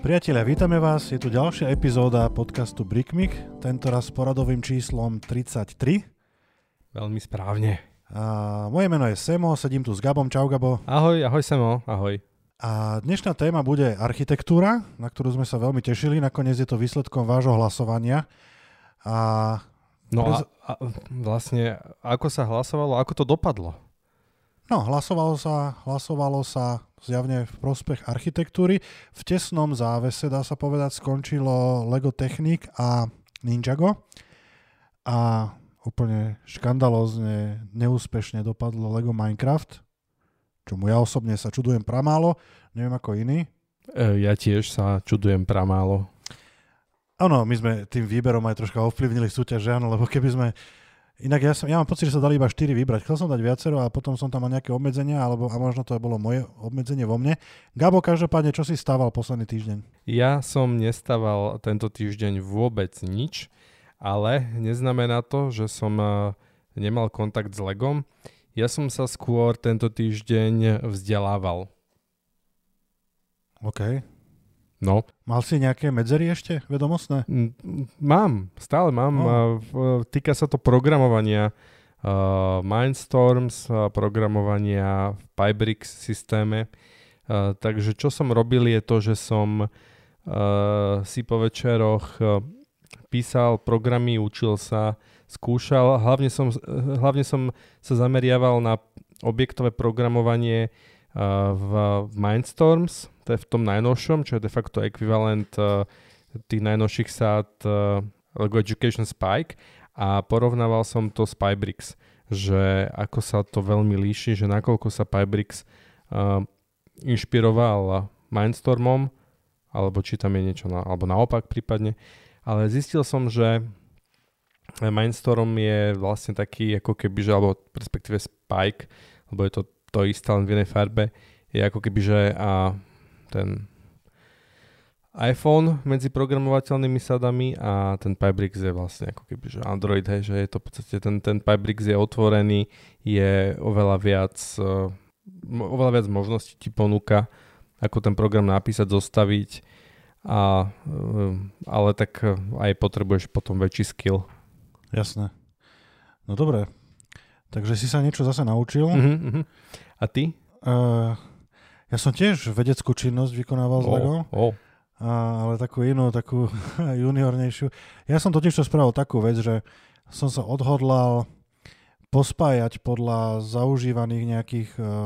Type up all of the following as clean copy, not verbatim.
Priatelia, vítame vás. Je tu ďalšia epizóda podcastu Brickmik, tentoraz s poradovým číslom 33. Veľmi správne. Moje meno je Semo, sedím tu s Gabom. Čau, Gabo. Ahoj Semo, ahoj. A dnešná téma bude architektúra, na ktorú sme sa veľmi tešili. Nakoniec je to výsledkom vášho hlasovania. Vlastne, ako sa hlasovalo, ako to dopadlo? No, hlasovalo sa zjavne v prospech architektúry. V tesnom závese, dá sa povedať, skončilo Lego Technic a Ninjago. A úplne škandalózne, neúspešne dopadlo Lego Minecraft, čomu ja osobne sa čudujem pramálo. Neviem ako iní. Ja tiež sa čudujem pramálo. Áno, my sme tým výberom aj troška ovplyvnili súťaž, áno, lebo keby sme... Inak ja mám pocit, že sa dali iba 4 vybrať. Chcel som dať viacero a potom som tam mal nejaké obmedzenia, a možno to bolo moje obmedzenie vo mne. Gabo, každopádne, čo si stával posledný týždeň? Ja som nestával tento týždeň vôbec nič, ale neznamená to, že som nemal kontakt s Legom. Ja som sa skôr tento týždeň vzdelával. OK. No. Mal si nejaké medzery ešte vedomostné? Stále mám. Týka sa to programovania Mindstorms, programovania v Pybricks systéme. Takže čo som robil je to, že som si po večeroch písal programy, učil sa, skúšal. Hlavne som sa zameriaval na objektové programovanie v Mindstorms, to je v tom najnovšom, čo je de facto ekvivalent tých najnovších sád Lego Education Spike, a porovnával som to s Pybricks, že ako sa to veľmi líši, že nakoľko sa Pybricks inšpiroval Mindstormom, alebo či tam je niečo, alebo naopak prípadne. Ale zistil som, že Mindstorm je vlastne taký ako keby, že, alebo respektíve Spike, lebo je to isté len v inej farbe, je ako keby, že ten iPhone medzi programovateľnými sadami a ten Pybricks je vlastne ako keby, že Android, že je to v podstate ten Pybricks je otvorený, je oveľa viac možností ti ponúka, ako ten program napísať, zostaviť, ale tak aj potrebuješ potom väčší skill. Jasné. No dobre. Takže si sa niečo zase naučil. A ty? Ja som tiež vedeckú činnosť vykonával s Legom, ale takú inú, takú juniornejšiu. Ja som totiž to spravil takú vec, že som sa odhodlal pospájať podľa zaužívaných nejakých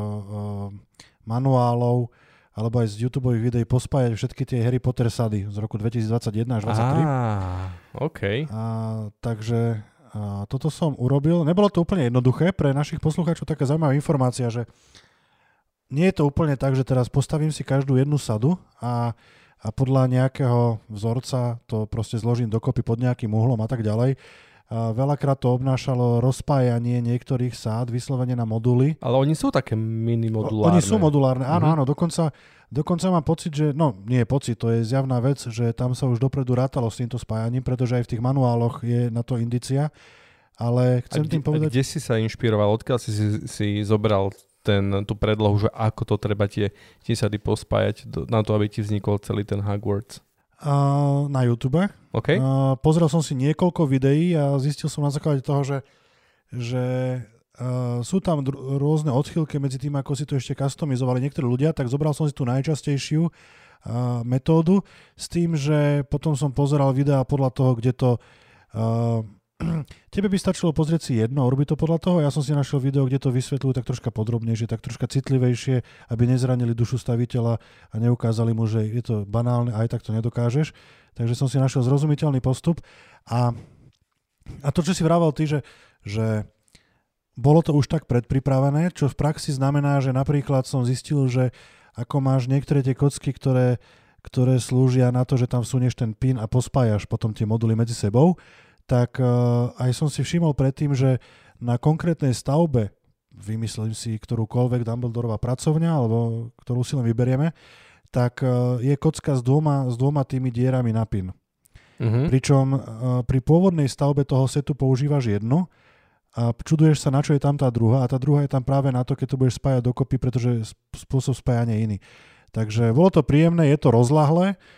manuálov alebo aj z YouTubeových videí pospájať všetky tie Harry Potter sady z roku 2021 až 2023. OK. Takže toto som urobil. Nebolo to úplne jednoduché. Pre našich poslucháčov taká zaujímavá informácia, že nie je to úplne tak, že teraz postavím si každú jednu sadu a podľa nejakého vzorca to proste zložím dokopy pod nejakým uhlom a tak ďalej. Veľakrát to obnášalo rozpájanie niektorých sád vyslovene na moduly. Ale oni sú také mini modulárne. Oni sú modulárne, áno. Dokonca mám pocit, že, nie je pocit, to je zjavná vec, že tam sa už dopredu rátalo s týmto spájaním, pretože aj v tých manuáloch je na to indícia. Ale chcem tým povedať... Kde si sa inšpiroval? Odkiaľ si zobral tú predlohu, že ako to treba tie sady pospájať na to, aby ti vznikol celý ten Hogwarts? Na YouTube. Okay. Pozrel som si niekoľko videí a zistil som na základe toho, že sú tam rôzne odchýlky medzi tým, ako si to ešte customizovali niektorí ľudia, tak zobral som si tú najčastejšiu metódu s tým, že potom som pozeral videá podľa toho, kde to... Tebe by stačilo pozrieť si jedno a urobiť to podľa toho. Ja som si našiel video, kde to vysvetľujú tak troška podrobnejšie, tak troška citlivejšie, aby nezranili dušu staviteľa a neukázali mu, že je to banálne a aj tak to nedokážeš. Takže som si našiel zrozumiteľný postup a to, čo si vravel ty, že bolo to už tak predpripravené, čo v praxi znamená, že napríklad som zistil, že ako máš niektoré tie kocky, ktoré slúžia na to, že tam vsunieš ten pin a pospájaš potom tie moduly medzi sebou, tak aj som si všimol predtým, že na konkrétnej stavbe, vymyslím si ktorúkoľvek Dumbledorová pracovňa, alebo ktorú si len vyberieme, tak je kocka s dvoma tými dierami na pin. Pričom pri pôvodnej stavbe toho setu používaš jednu a čuduješ sa, na čo je tam tá druhá, a tá druhá je tam práve na to, keď to budeš spájať dokopy, pretože spôsob spájania je iný. Takže bolo to príjemné, je to rozľahlé,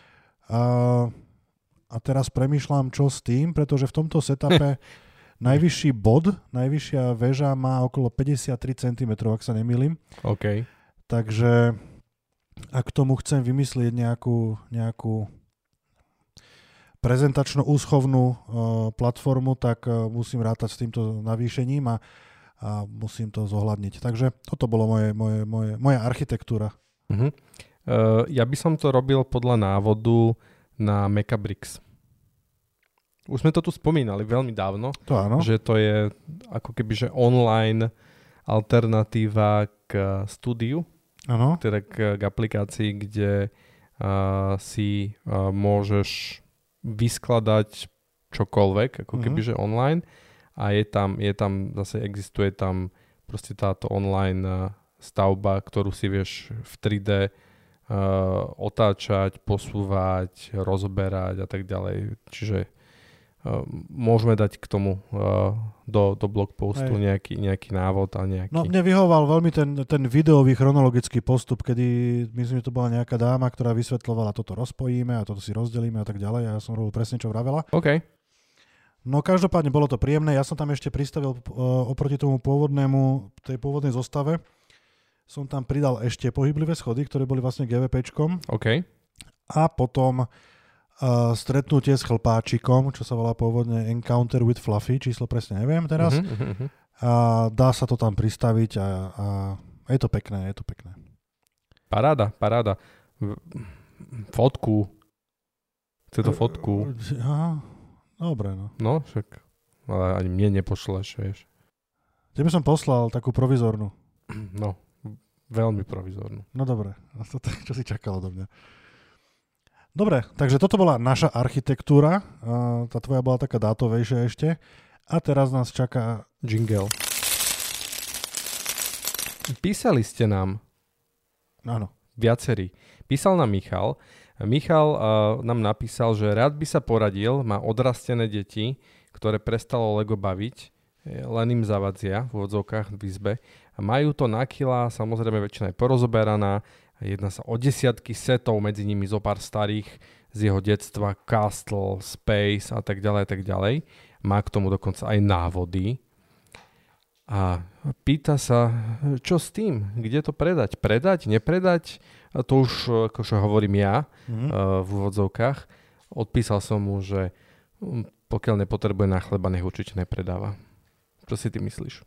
A teraz premýšľam, čo s tým, pretože v tomto setupe najvyšší bod, najvyššia väža má okolo 53 cm, ak sa nemýlim. OK. Takže ak tomu chcem vymyslieť nejakú prezentačno úschovnú platformu, tak musím rátať s týmto navýšením a musím to zohľadniť. Takže toto bolo moja architektúra. Uh-huh. Ja by som to robil podľa návodu na Mechabricks. Už sme to tu spomínali veľmi dávno, to áno. Že to je ako keby že online alternatíva k studiu, áno. teda k aplikácii, kde si môžeš vyskladať čokoľvek, ako keby že online a je tam zase existuje tam proste táto online stavba, ktorú si vieš v 3D otáčať, posúvať, rozberať a tak ďalej. Čiže môžeme dať k tomu do blogpostu nejaký návod a nejaký... No mne vyhoval veľmi ten videový chronologický postup, kedy myslím, že to bola nejaká dáma, ktorá vysvetľovala, toto rozpojíme a toto si rozdelíme a tak ďalej a ja som robil presne, čo vravela. OK. No každopádne bolo to príjemné. Ja som tam ešte pristavil oproti tomu tej pôvodnej zostave som tam pridal ešte pohyblivé schody, ktoré boli vlastne GVPčkom. OK. A potom stretnutie s chlpáčikom, čo sa volá pôvodne Encounter with Fluffy, číslo presne neviem teraz. A dá sa to tam pristaviť a je to pekné, Paráda. Fotku. Chce to fotku. Aha, dobre, no. No, však ale ani mne nepošleš, vieš. Tebe som poslal takú provizornú. No, veľmi provizornú. No dobre, čo si čakal odo mňa? Dobre, takže toto bola naša architektúra. Tá tvoja bola taká dátovejšia ešte. A teraz nás čaká... jingle. Písali ste nám. Áno. Viacerí. Písal nám Michal. Michal nám napísal, že rád by sa poradil, má odrastené deti, ktoré prestalo Lego baviť, len im zavadzia v odzovkách v izbe. Majú to na kilá, samozrejme väčšina je porozoberaná. Jedná sa o desiatky setov, medzi nimi zo pár starých z jeho detstva, Castle, Space a tak ďalej. Má k tomu dokonca aj návody. A pýta sa, čo s tým? Kde to predať? Predať? Nepredať? A to už akože hovorím ja v úvodzovkách. Odpísal som mu, že pokiaľ nepotrebuje na chleba, nech určite nepredáva. Čo si ty myslíš?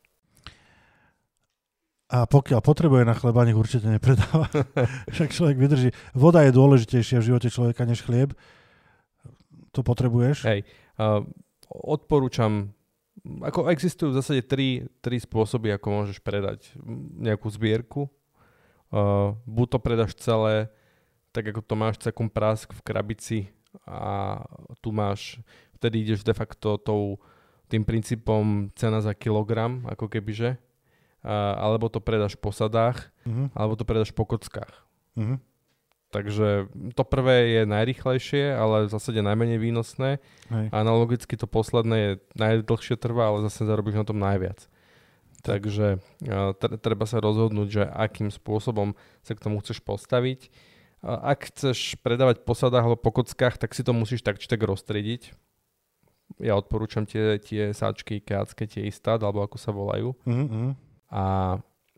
A pokiaľ potrebuje na chleba, nech určite nepredáva. Však človek vydrží. Voda je dôležitejšia v živote človeka než chlieb. To potrebuješ. Hej. Odporúčam, ako existujú v zásade tri spôsoby, ako môžeš predať nejakú zbierku. Buď to predáš celé, tak ako to máš celkom prásk v krabici a tu máš, vtedy ideš de facto tým princípom cena za kilogram, ako kebyže. Alebo to predáš po sadách, alebo to predáš po kockách. Takže to prvé je najrýchlejšie, ale v zásade najmenej výnosné. Hej. Analogicky to posledné je najdlhšie trvá, ale zase zarobíš na tom najviac. Takže treba sa rozhodnúť, že akým spôsobom sa k tomu chceš postaviť. Ak chceš predávať po sadách alebo po kockách, tak si to musíš tak či tak roztriediť. Ja odporúčam tie sáčky keácké, tie istát, alebo ako sa volajú. A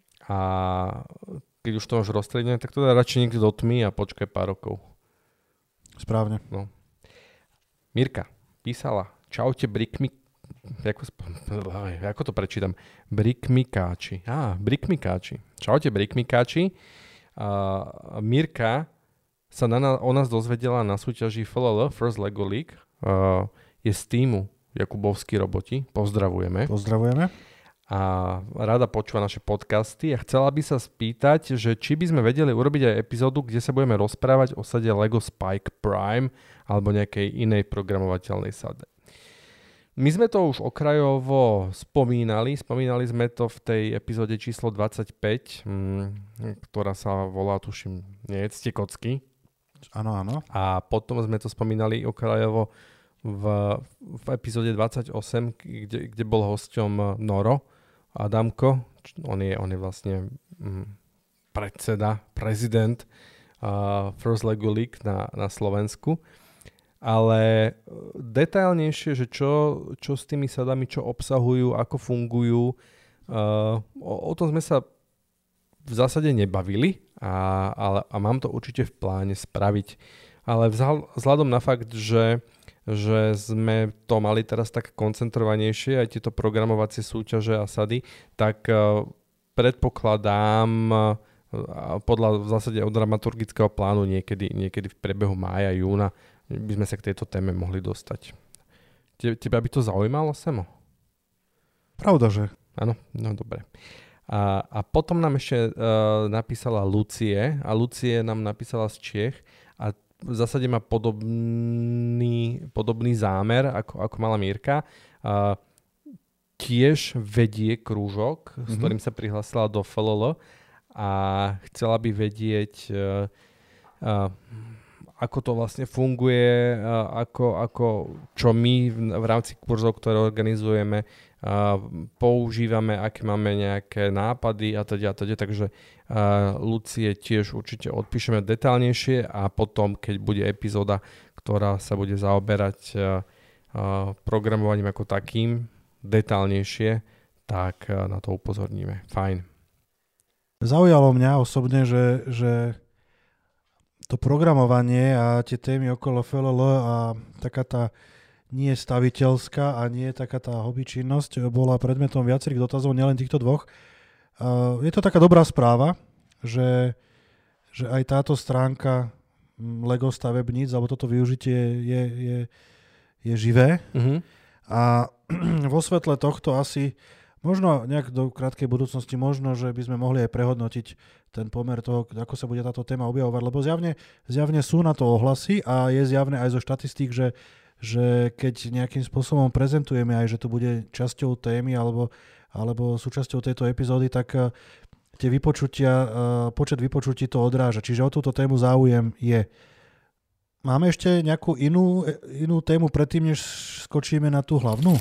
keď už to máš rozstriedené, tak to dá radšej niekde do tmy a počkaj pár rokov. Správne. No. Mirka písala, čaute ako to prečítam? Brikmikáči. Brikmikáči. Čaute Brikmikáči. Mirka sa o nás dozvedela na súťaži FLL, First Lego League. Je z týmu Jakubovskí roboti. Pozdravujeme. A rada počúva naše podcasty a chcela by sa spýtať, že či by sme vedeli urobiť aj epizódu, kde sa budeme rozprávať o sade Lego Spike Prime alebo nejakej inej programovateľnej sade. My sme to už okrajovo spomínali sme to v tej epizóde číslo 25, ktorá sa volá, tuším, Nejedzte kocky. Áno. A potom sme to spomínali okrajovo v epizóde 28, kde bol hosťom Noro Adamko. On je vlastne prezident First Lego League na Slovensku. Ale detailnejšie, že čo s tými sadami, čo obsahujú, ako fungujú, o tom sme sa v zásade nebavili a mám to určite v pláne spraviť. Ale vzhľadom na fakt, že sme to mali teraz tak koncentrovanejšie, aj tieto programovacie súťaže a sady, tak predpokladám podľa v zásade od dramaturgického plánu niekedy v priebehu mája, júna by sme sa k tejto téme mohli dostať. Teba by to zaujímalo, Semo? Pravda, že? Áno, no dobre. A potom nám ešte napísala Lucie a Lucie nám napísala z Čiech a v zásade má podobný zámer, ako mala Mírka. Tiež vedie krúžok, s ktorým sa prihlásila do FLL a chcela by vedieť, ako to vlastne funguje, čo my v rámci kurzov, ktoré organizujeme, používame, aké máme nejaké nápady a teda. Takže Lucie tiež určite odpíšeme detailnejšie a potom, keď bude epizóda, ktorá sa bude zaoberať programovaním ako takým detailnejšie, tak na to upozorníme. Fajn. Zaujalo mňa osobne, že to programovanie a tie témy okolo FLL a taká tá nie staviteľská a nie taká tá hobby činnosť bola predmetom viacerých dotazov, nielen týchto dvoch. Je to taká dobrá správa, že aj táto stránka Lego stavebníc alebo toto využitie je živé. Mm-hmm. A vo svetle tohto asi možno nejak do krátkej budúcnosti možno, že by sme mohli aj prehodnotiť ten pomer toho, ako sa bude táto téma objavovať, lebo zjavne sú na to ohlasy a je zjavné aj zo štatistík, že keď nejakým spôsobom prezentujeme aj, že to bude časťou témy alebo súčasťou tejto epizódy, tak tie vypočutia, počet vypočutí to odráža. Čiže o túto tému záujem je. Máme ešte nejakú inú tému predtým, než skočíme na tú hlavnú?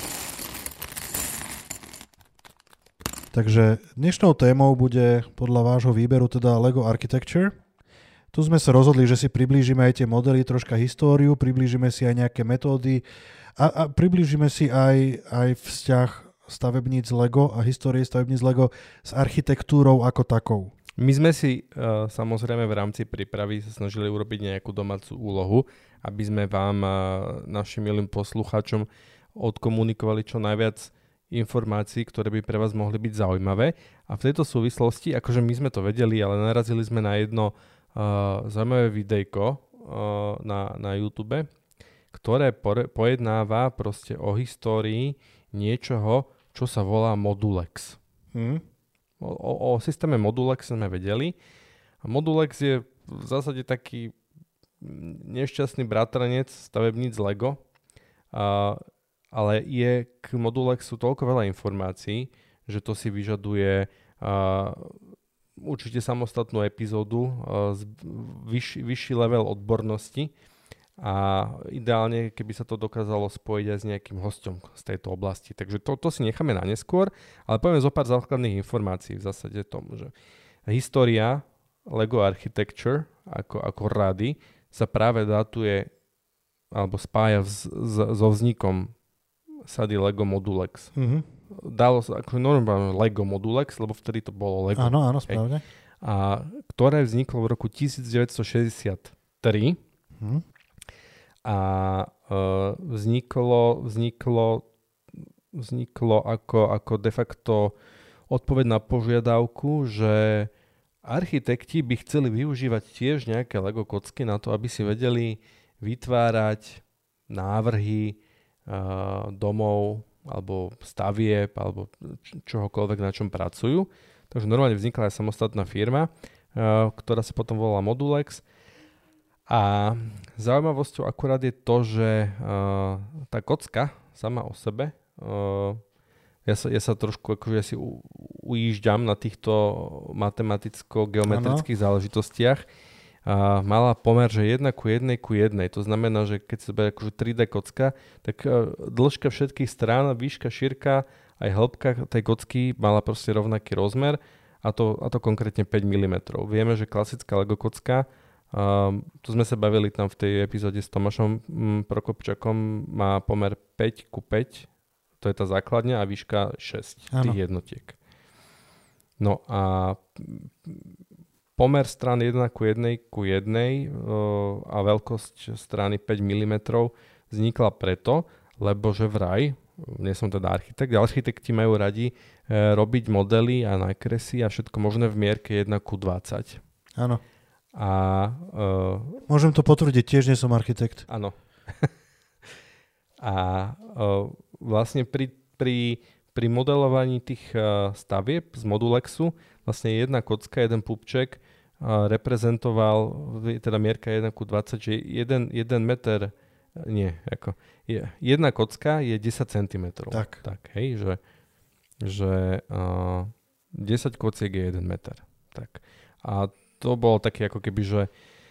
Takže dnešnou témou bude podľa vášho výberu teda Lego Architecture. Tu sme sa rozhodli, že si priblížime aj tie modely, troška históriu, priblížime si aj nejaké metódy a priblížime si aj vzťah stavebníc Lego a histórie stavebníc Lego s architektúrou ako takou. My sme si samozrejme v rámci prípravy sa snažili urobiť nejakú domácu úlohu, aby sme vám, našim milým poslucháčom, odkomunikovali čo najviac informácií, ktoré by pre vás mohli byť zaujímavé. A v tejto súvislosti, akože my sme to vedeli, ale narazili sme na jedno zaujímavé videjko na YouTube, ktoré pojednáva proste o histórii niečoho, čo sa volá Modulex. O systéme Modulex sme vedeli. A Modulex je v zásade taký nešťastný bratranec stavebníc Lego, ale je k Modulexu toľko veľa informácií, že to si vyžaduje určite samostatnú epizódu, vyšší level odbornosti a ideálne, keby sa to dokázalo spojiť aj s nejakým hosťom z tejto oblasti. Takže to si necháme na neskôr, ale poviem zo pár základných informácií v zásade tomu, že história Lego Architecture ako rady sa práve datuje alebo spája so vznikom sady Lego Modulex. Dalo sa ako normálne Lego Modulex, lebo vtedy to bolo Lego. Áno, správne. A ktoré vzniklo v roku 1963 a vzniklo ako de facto odpoveď na požiadavku, že architekti by chceli využívať tiež nejaké Lego kocky na to, aby si vedeli vytvárať návrhy domov alebo stavieb alebo čohokoľvek, na čom pracujú. Takže normálne vznikla aj samostatná firma, ktorá sa potom volala Modulex. A zaujímavosťou akurát je to, že tá kocka sama o sebe, ja sa trošku akože si ujížďam na týchto matematicko-geometrických záležitostiach, mala pomer, že 1:1:1. To znamená, že keď sa berie akože 3D kocka, tak dĺžka všetkých strán, výška, šírka, aj hĺbka tej kocky mala proste rovnaký rozmer a to konkrétne 5 mm. Vieme, že klasická Lego kocka Tu sme sa bavili tam v tej epizóde s Tomášom Prokopčakom, má pomer 5:5, to je tá základňa, a výška 6 tých jednotiek. No a pomer strán 1:1 a veľkosť strany 5 mm vznikla preto, lebo že vraj, nie som teda architekt, ale architekti majú radi robiť modely a nákresy a všetko možné v mierke 1:20. Áno. A môžem to potvrdiť, tiež nie som architekt. Áno. A vlastne pri modelovaní tých stavieb z Modulexu vlastne jedna kocka, jeden pupček reprezentoval, teda mierka 1:20, že 1 meter, jedna kocka je 10 cm. Tak, hej, že 10 kociek je 1 meter. Tak. A to bol taký ako keby, že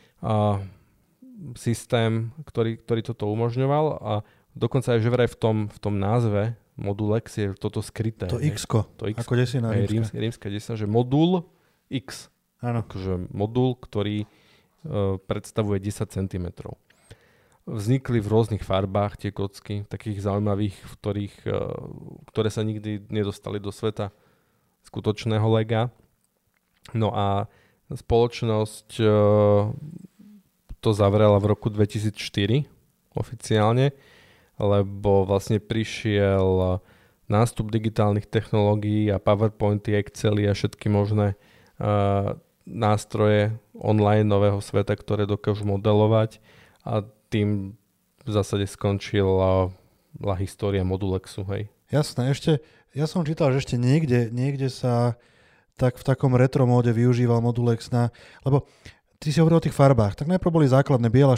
systém, ktorý toto umožňoval, a dokonca aj že vraj v tom názve Modulex je toto skryté. To X-ko, ako desina rímska. Rímska desina, že modul X. Áno. Akože modul, ktorý predstavuje 10 cm. Vznikli v rôznych farbách tie kocky, takých zaujímavých, ktoré sa nikdy nedostali do sveta skutočného lega. No a spoločnosť to zavrela v roku 2004 oficiálne, lebo vlastne prišiel nástup digitálnych technológií a PowerPointy, Excely a všetky možné nástroje online nového sveta, ktoré dokážu modelovať, a tým v zásade skončila história Modulexu, hej. Jasné, ja som čítal, že ešte niekde sa tak v takom retro móde využíval Modulex lebo ty si hovoril o tých farbách, tak najprv boli základné biela,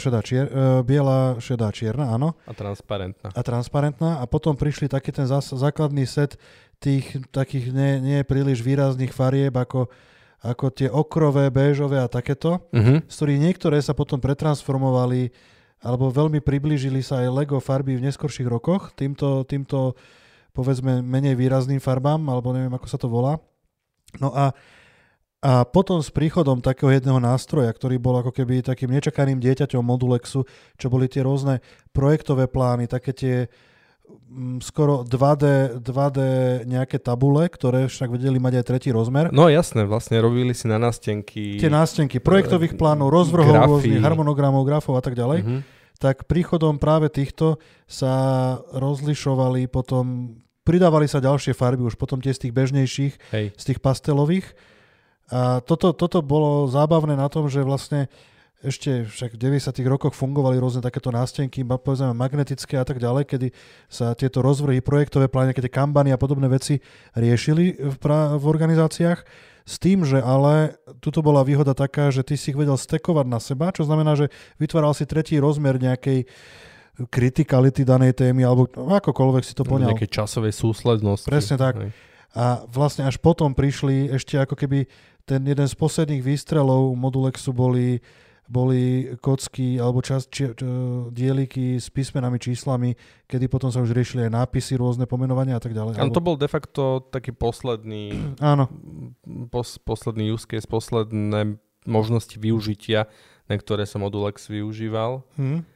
šedá, čierna, áno. A transparentná. A potom prišli taký ten základný set tých takých nie príliš výrazných farieb, ako tie okrové, béžové a takéto, z ktorých niektoré sa potom pretransformovali alebo veľmi priblížili sa aj Lego farby v neskorších rokoch týmto povedzme menej výrazným farbám, alebo neviem, ako sa to volá. No a potom s príchodom takého jedného nástroja, ktorý bol ako keby takým nečakaným dieťaťom Modulexu, čo boli tie rôzne projektové plány, také tie skoro 2D nejaké tabule, ktoré však vedeli mať aj tretí rozmer. No jasné, vlastne robili si na nástenky. Tie nástenky projektových plánov, rozvrhov, rôznych harmonogramov, grafov a tak ďalej. Tak príchodom práve týchto sa rozlišovali potom, pridávali sa ďalšie farby, už potom tie z tých bežnejších, z tých pastelových. A toto bolo zábavné na tom, že vlastne ešte však v 90. rokoch fungovali rôzne takéto nástenky, povedzme magnetické a tak ďalej, kedy sa tieto rozvrhy, projektové plány, tie kanbany a podobné veci riešili v organizáciách. S tým, že ale tuto bola výhoda taká, že ty si ich vedel stekovať na seba, čo znamená, že vytváral si tretí rozmer nejakej kritikality danej témy, alebo akokoľvek si to poňal. Nejakej časovej súslednosti. Presne tak. A vlastne až potom prišli ešte ako keby ten jeden z posledných výstrelov Modulexu boli kocky alebo dieliky s písmenami, číslami, kedy potom sa už riešili aj nápisy, rôzne pomenovania a tak ďalej. Áno, to bol de facto taký posledný posledný use case, posledné možnosti využitia, na ktoré sa Modulex využíval.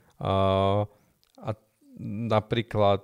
A napríklad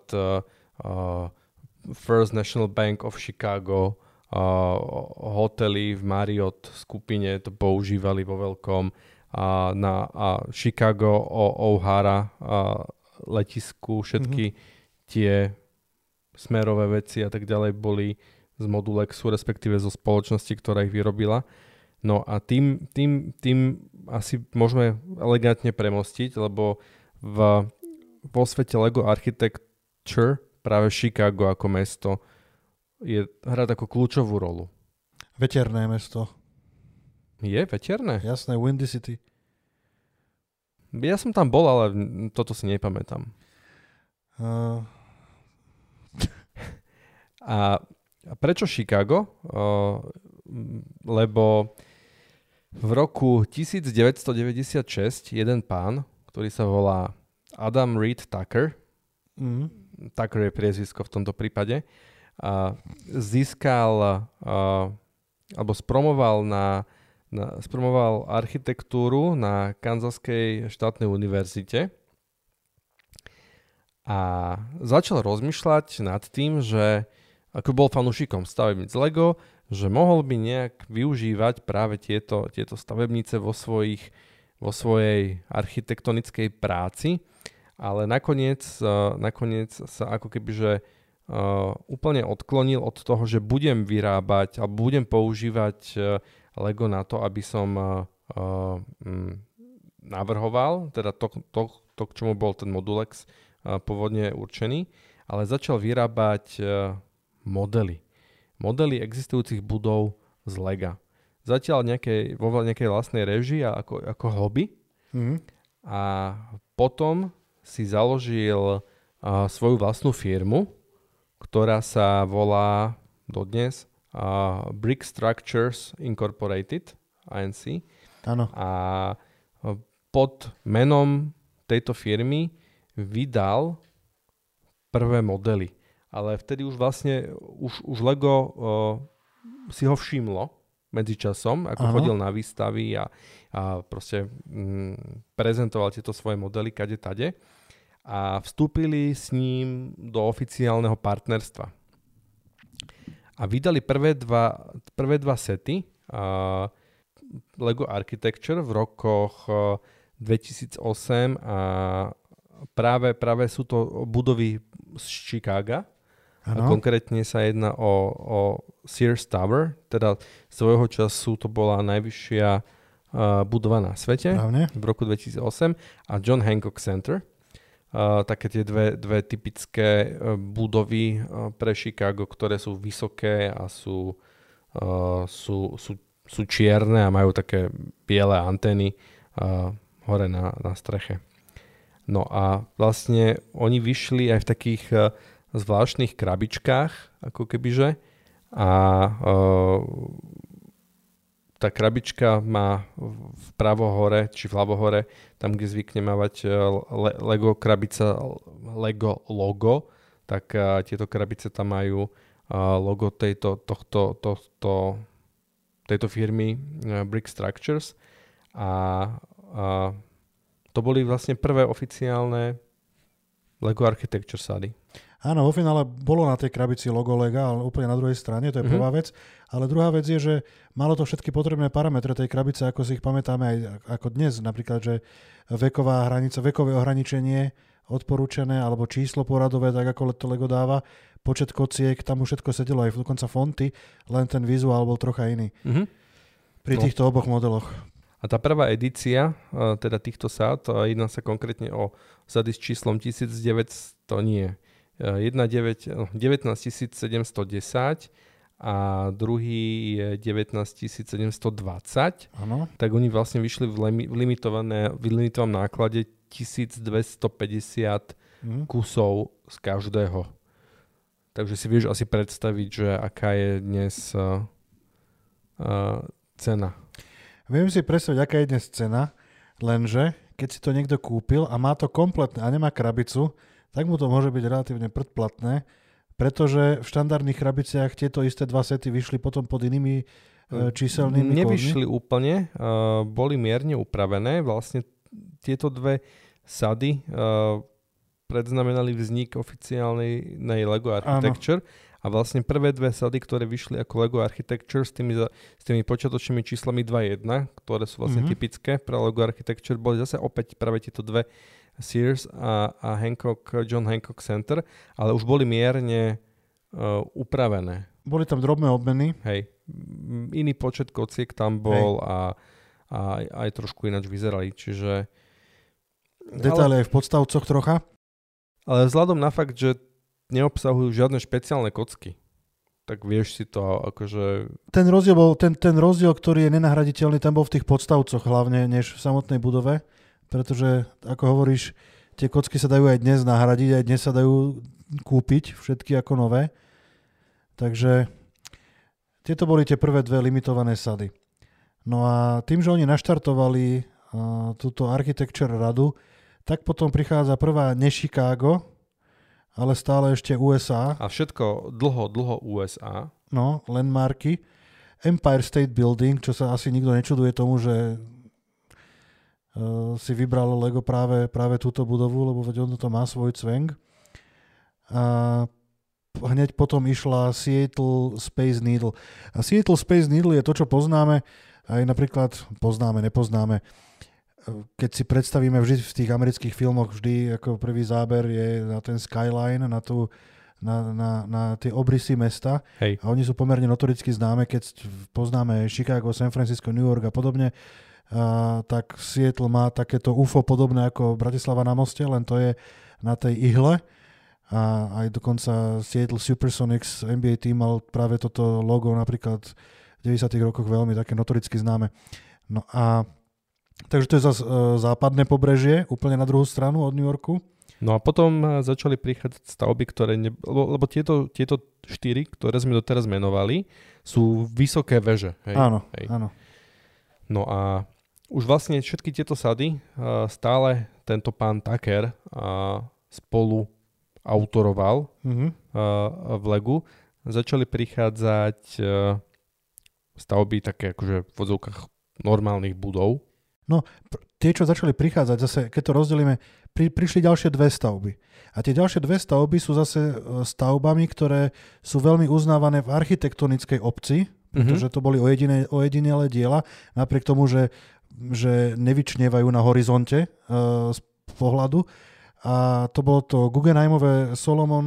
First National Bank of Chicago, hotely v Marriott skupine to používali vo veľkom, a Chicago, O'Hara letisku, všetky tie smerové veci a tak ďalej boli z Modulexu, respektíve zo spoločnosti, ktorá ich vyrobila. No a tým asi môžeme elegantne premostiť, lebo vo svete Lego Architecture práve Chicago ako mesto hrá takú kľúčovú rolu. Veterné mesto. Je veterné? Jasné, Windy City. Ja som tam bol, ale toto si nepamätám. A prečo Chicago? Lebo v roku 1996 jeden pán, ktorý sa volá Adam Reed Tucker, Tucker je priezvisko v tomto prípade, získal alebo spromoval na Spromoval architektúru na Kansaskej štátnej univerzite a začal rozmýšľať nad tým, že ako bol fanúšikom stavebníc Lego, že mohol by nejak využívať práve tieto stavebnice vo svojej architektonickej práci, ale nakoniec sa ako keby, že úplne odklonil od toho, že budem vyrábať alebo budem používať Lego na to, aby som navrhoval, teda to, k čomu bol ten Modulex pôvodne určený, ale začal vyrábať modely existujúcich budov z Lega. Zatiaľ vo nejakej vlastnej režii ako hobby. A potom si založil svoju vlastnú firmu, ktorá sa volá dodnes Brick Structures Incorporated, INC. Áno. A pod menom tejto firmy vydal prvé modely. Ale vtedy už vlastne už Lego si ho všimlo medzičasom, ako chodil na výstavy a proste prezentoval tieto svoje modely kade tade. A vstúpili s ním do oficiálneho partnerstva. A vydali prvé dva sety Lego Architecture v rokoch 2008 a práve sú to budovy z Chicaga. A konkrétne sa jedná o Sears Tower, teda svojho času to bola najvyššia budova na svete v roku 2008 a John Hancock Center. Také tie dve typické budovy pre Chicago, ktoré sú vysoké a sú čierne a majú také biele antény hore na streche. No a vlastne oni vyšli aj v takých zvláštnych krabičkách, ako kebyže. A tá krabička má vpravo hore, či vľavo hore, tam, kde zvykne mávať Lego krabica, Lego logo, tak tieto krabice tam majú logo tejto firmy Brick Structures a to boli vlastne prvé oficiálne Lego Architecture sady. Áno, vo finále bolo na tej krabici logo Lega, ale úplne na druhej strane, to je prvá vec. Ale druhá vec je, že malo to všetky potrebné parametre tej krabice, ako si ich pamätáme aj ako dnes. Napríklad, že veková hranica, vekové ohraničenie odporúčené, alebo číslo poradové, tak ako to Lego dáva, počet kociek, tam už všetko sedelo, aj dokonca fonty, len ten vizuál bol trocha iný. Pri týchto oboch modeloch. A tá prvá edícia, teda týchto sád, jedná sa konkrétne o sady s číslom 19710 a druhý je 19720. Ano. Tak oni vlastne vyšli v limitovanom náklade 1250 kusov z každého. Takže si vieš asi predstaviť, že aká je dnes cena. Viem si predstaviť, aká je dnes cena, lenže keď si to niekto kúpil a má to kompletné a nemá krabicu, tak mu to môže byť relatívne predplatné, pretože v štandardných krabiciach tieto isté dva sety vyšli potom pod inými číselnými Nevyšli úplne, boli mierne upravené. Vlastne tieto dve sady predznamenali vznik oficiálnej Lego Architecture. A vlastne prvé dve sady, ktoré vyšli ako Lego Architecture s tými počiatočnými číslami 2.1, ktoré sú vlastne typické pre Lego Architecture, boli zase opäť práve tieto dve Sears a John Hancock Center, ale už boli mierne upravené. Boli tam drobné obmeny. Hej. Iný počet kociek tam bol a aj trošku ináč vyzerali, čiže... Detaily aj v podstavcoch trocha. Ale vzhľadom na fakt, že neobsahujú žiadne špeciálne kocky, tak vieš si to akože... Ten rozdiel, ktorý je nenahraditeľný, ten bol v tých podstavcoch hlavne, než v samotnej budove. Pretože, ako hovoríš, tie kocky sa dajú aj dnes nahradiť, aj dnes sa dajú kúpiť, všetky ako nové. Takže tieto boli tie prvé dve limitované sady. No a tým, že oni naštartovali túto Architecture radu, tak potom prichádza prvá ne Chicago, ale stále ešte USA. A všetko dlho USA. No, landmarky. Empire State Building, čo sa asi nikto nečuduje tomu, že si vybralo Lego práve túto budovu, lebo veď ono to má svoj cveng. A hneď potom išla Seattle Space Needle. A Seattle Space Needle je to, čo poznáme, aj napríklad nepoznáme. Keď si predstavíme vždy v tých amerických filmoch, vždy ako prvý záber je na ten skyline, na tie obrysy mesta. Hej. A oni sú pomerne notoricky známe, keď poznáme Chicago, San Francisco, New York a podobne. Tak Seattle má takéto UFO podobné ako Bratislava na moste, len to je na tej ihle. A aj dokonca Seattle Supersonics NBA team mal práve toto logo napríklad v 90. rokoch veľmi také notoricky známe. No a takže to je zase západné pobrežie, úplne na druhú stranu od New Yorku. No a potom začali prichádzať stavby, ktoré lebo tieto 4, ktoré sme doteraz menovali, sú vysoké veže. Hej? Áno, hej. áno. No a už vlastne všetky tieto sady stále tento pán Tucker spolu autoroval v Legu. Začali prichádzať stavby také akože v odzvukách normálnych budov. No, tie, čo začali prichádzať, zase keď to rozdelíme, prišli ďalšie 2 stavby. A tie ďalšie 2 stavby sú zase stavbami, ktoré sú veľmi uznávané v architektonickej obci, pretože to boli ojedinelé diela, napriek tomu, že nevyčnievajú na horizonte z pohľadu. A to bolo to Guggenheimové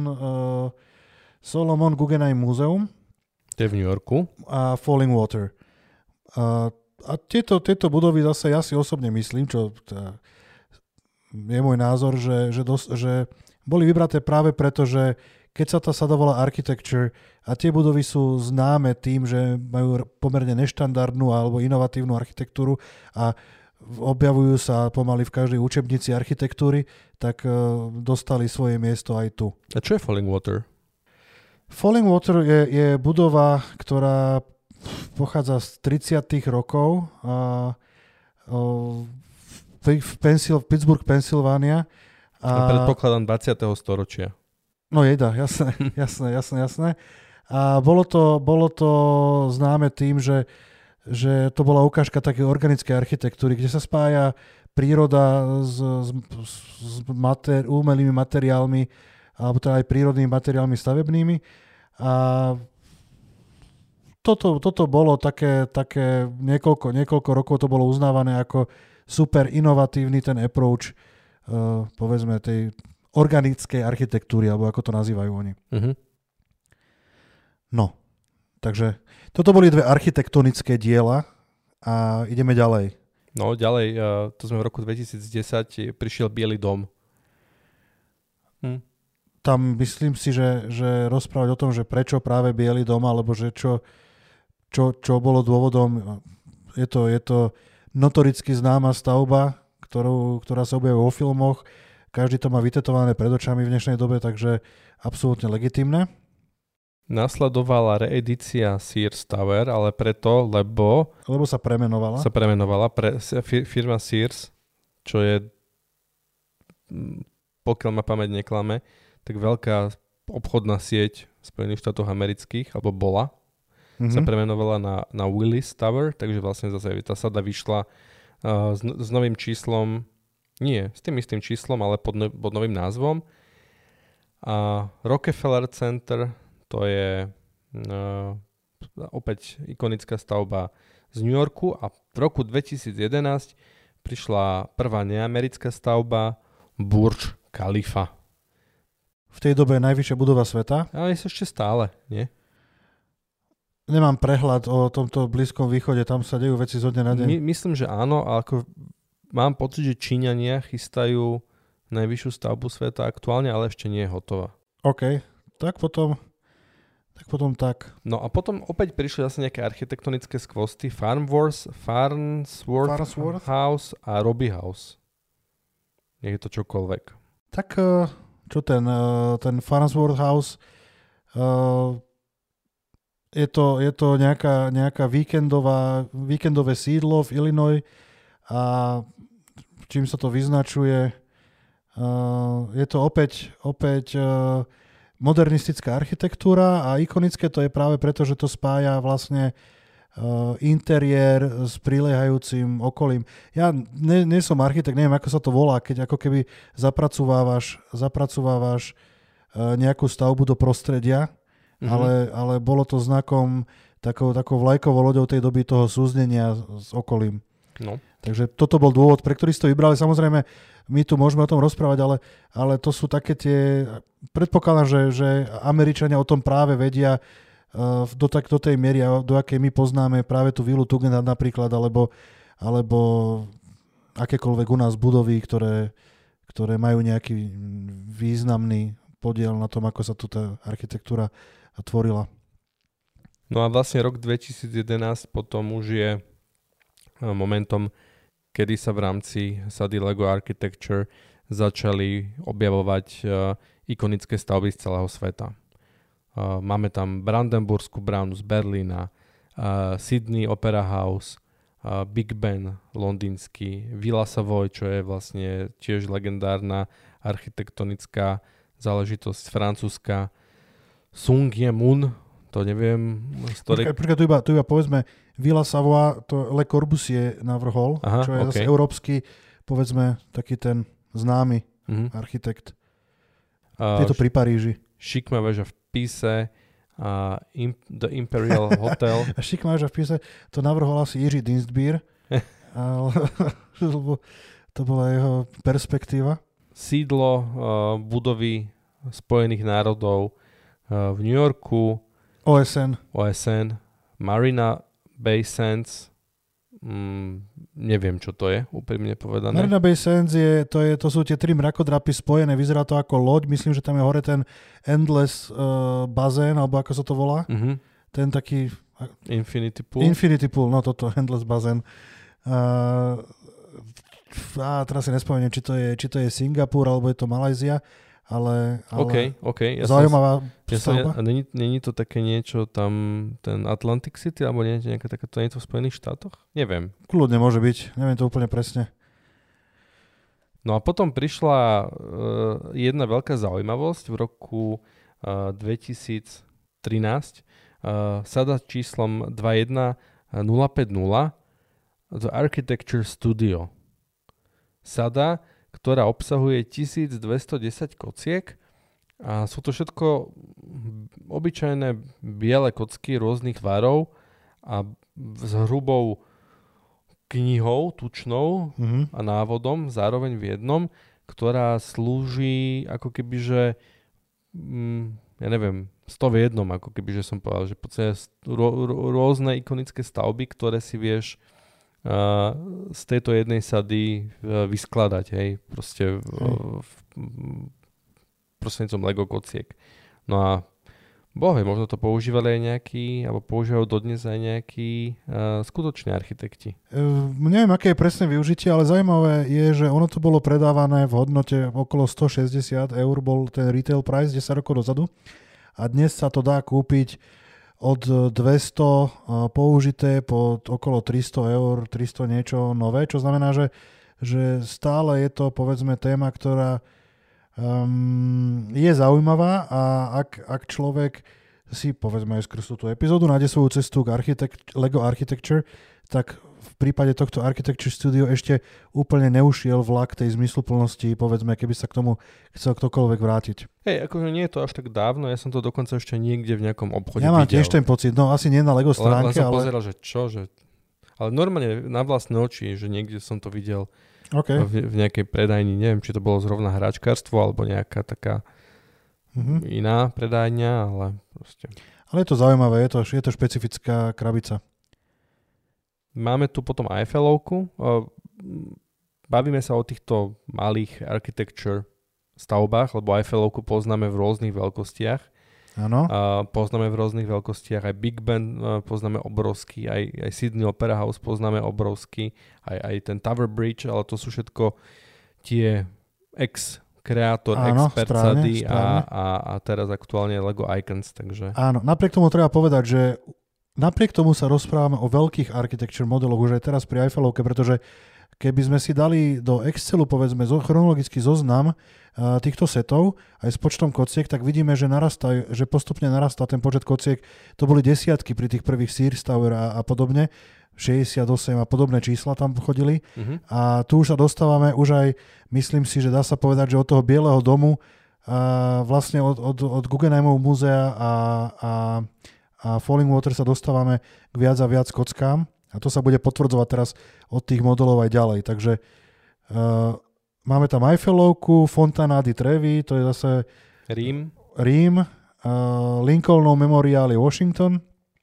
Solomon Guggenheim Museum. To je v New Yorku. A Falling Water. A tieto budovy zase ja si osobne myslím, čo je môj názor, že boli vybraté práve preto, že keď sa tá sada volá architecture a tie budovy sú známe tým, že majú pomerne neštandardnú alebo inovatívnu architektúru a objavujú sa pomaly v každej učebnici architektúry, tak dostali svoje miesto aj tu. A čo je Falling Water? Falling Water je budova, ktorá pochádza z 30. rokov v Pittsburgh, Pennsylvania. A predpokladám 20. storočia. No jeda, jasné. A bolo to známe tým, že to bola ukážka takej organickej architektúry, kde sa spája príroda s umelými materiálmi, alebo teda aj prírodnými materiálmi stavebnými. A toto bolo také niekoľko rokov to bolo uznávané ako super inovatívny ten approach, povedzme, tej organickej architektúry, alebo ako to nazývajú oni. No, takže toto boli 2 architektonické diela a ideme ďalej. No, ďalej, to sme v roku 2010, prišiel Bielý dom. Tam myslím si, že rozprávať o tom, že prečo práve Bielý dom, alebo že čo bolo dôvodom, je to notoricky známa stavba, ktorá sa objavuje vo filmoch. Každý to má vytetované pred očami v dnešnej dobe, takže absolútne legitímne. Nasledovala reedícia Sears Tower, ale preto, lebo sa premenovala. Firma Sears, čo je, pokiaľ ma pamäť neklame, tak veľká obchodná sieť Spojených štátov amerických, alebo bola, sa premenovala na Willis Tower, takže vlastne zase tá sada vyšla s novým číslom, nie s tým istým číslom, ale pod novým názvom. A Rockefeller Center, to je opäť ikonická stavba z New Yorku a v roku 2011 prišla prvá neamerická stavba Burj Khalifa. V tej dobe najvyššia budova sveta. Ale je ešte stále, nie? Nemám prehľad o tomto Blízkom východe, tam sa dejú veci zo dňa na deň. Myslím, že áno, ale ako mám pocit, že Číňania chystajú najvyššiu stavbu sveta aktuálne, ale ešte nie je hotová. OK, tak potom. No a potom opäť prišli zase nejaké architektonické skvosty. Farnsworth House a Robbie House. Nech je to čokoľvek. Tak čo ten Farnsworth House, je to nejaká víkendové sídlo v Illinois a čím sa to vyznačuje, je to opäť modernistická architektúra a ikonické to je práve preto, že to spája vlastne interiér s prilehajúcim okolím. Ja nie som architekt, neviem, ako sa to volá, keď ako keby zapracovávaš nejakú stavbu do prostredia, ale bolo to znakom takou vlajkovou loďou tej doby toho súznenia s okolím. No. Takže toto bol dôvod, pre ktorý si to vybrali. Samozrejme, my tu môžeme o tom rozprávať, ale to sú také tie... Predpokladám, že Američania o tom práve vedia do tej miery, do akej my poznáme práve tú vilu Tugendhat napríklad, alebo akékoľvek u nás budovy, ktoré majú nejaký významný podiel na tom, ako sa tu tá architektúra tvorila. No a vlastne rok 2011 potom už je momentom, kedy sa v rámci sady Lego Architecture začali objavovať ikonické stavby z celého sveta. Máme tam Brandenburskú bránu z Berlína, Sydney Opera House, Big Ben londýnsky, Villa Savoy, čo je vlastne tiež legendárna architektonická záležitosť francúzska, Sung Ye-mun, to neviem... Tu iba povedzme, Villa Savoy, to Le Corbusier navrhol, čo je zase európsky, povedzme, taký ten známy architekt. Je to pri Paríži. Šikma väža v Pise, The Imperial Hotel. A šikma väža v Pise, to navrhol asi Jiří Dienstbier, to bola jeho perspektíva. Sídlo budovy Spojených národov v New Yorku. OSN. Marina Bay Sands. Neviem, čo to je, úprimne povedané. Marina Bay Sands to sú tie 3 mrakodrapy spojené, vyzerá to ako loď, myslím, že tam je hore ten Endless bazén, alebo ako sa to volá. Ten taký... Infinity Pool. Infinity Pool, no toto, Endless bazén. Teraz si nespomeniem, či to je Singapur, alebo je to Malajzia, ale OK. Zaujímavá stavba. A není to také niečo tam, ten Atlantic City, alebo nejaké takéto niečo v Spojených štátoch? Neviem. Kľudne môže byť, neviem to úplne presne. No a potom prišla jedna veľká zaujímavosť v roku 2013. Sada číslom 21050 The Architecture Studio. Sada, ktorá obsahuje 1210 kociek a sú to všetko obyčajné biele kocky rôznych tvarov a s hrubou knihou, tučnou a návodom zároveň v jednom, ktorá slúži ako keby, že ja neviem, 100 v jednom, ako keby, že som povedal, že v podstate rôzne ikonické stavby, ktoré si vieš z tejto jednej sady vyskladať, hej, proste prostredníctvom Lego kociek. No a možno to používali aj nejakí, alebo používajú dodnes aj nejakí skutoční architekti. Neviem, aké je presné využitie, ale zaujímavé je, že ono to bolo predávané v hodnote okolo 160 eur, bol ten retail price 10 rokov dozadu a dnes sa to dá kúpiť od 200 použité po okolo 300 eur, 300 niečo nové, čo znamená, že stále je to, povedzme, téma, ktorá je zaujímavá a ak človek si, povedzme, aj skrz tú epizódu nájde svoju cestu k Lego Architecture, tak v prípade tohto Architecture Studio ešte úplne neušiel vlak tej zmysluplnosti, povedzme, keby sa k tomu chcel ktokoľvek vrátiť. Hej, akože nie je to až tak dávno, ja som to dokonca ešte niekde v nejakom obchode videl. Ja mám tiež ten pocit, no asi nie na Lego stránke, ale... pozeral, že čo, ale normálne na vlastné oči, že niekde som to videl v nejakej predajni, neviem, či to bolo zrovna hračkárstvo, alebo nejaká taká iná predajňa, ale proste... Ale je to zaujímavé, je to špecifická krabica. Máme tu potom Eiffelovku. Bavíme sa o týchto malých architecture stavbách, lebo Eiffelovku poznáme v rôznych veľkostiach. Áno. Poznáme v rôznych veľkostiach. Aj Big Ben poznáme obrovský, aj Sydney Opera House poznáme obrovský, aj ten Tower Bridge, ale to sú všetko tie ex-kreator, expert sady a teraz aktuálne Lego Icons. Takže... Áno, napriek tomu treba povedať, že napriek tomu sa rozprávame o veľkých architecture modeloch už aj teraz pri Eiffelovke, pretože keby sme si dali do Excelu, povedzme, chronologický zoznam týchto setov aj s počtom kociek, tak vidíme, že postupne narastá ten počet kociek. To boli desiatky pri tých prvých Sears Tower a podobne. 68 a podobné čísla tam chodili. A tu už sa dostávame už aj, myslím si, že dá sa povedať, že od toho Bieleho domu vlastne od Guggenheimovho múzea a Falling Water sa dostávame k viac a viac kockám. A to sa bude potvrdzovať teraz od tých modelov aj ďalej. Takže máme tam Eiffelovku, Fontana di Trevi, to je zase Rím, Lincolnov Memorial je Washington.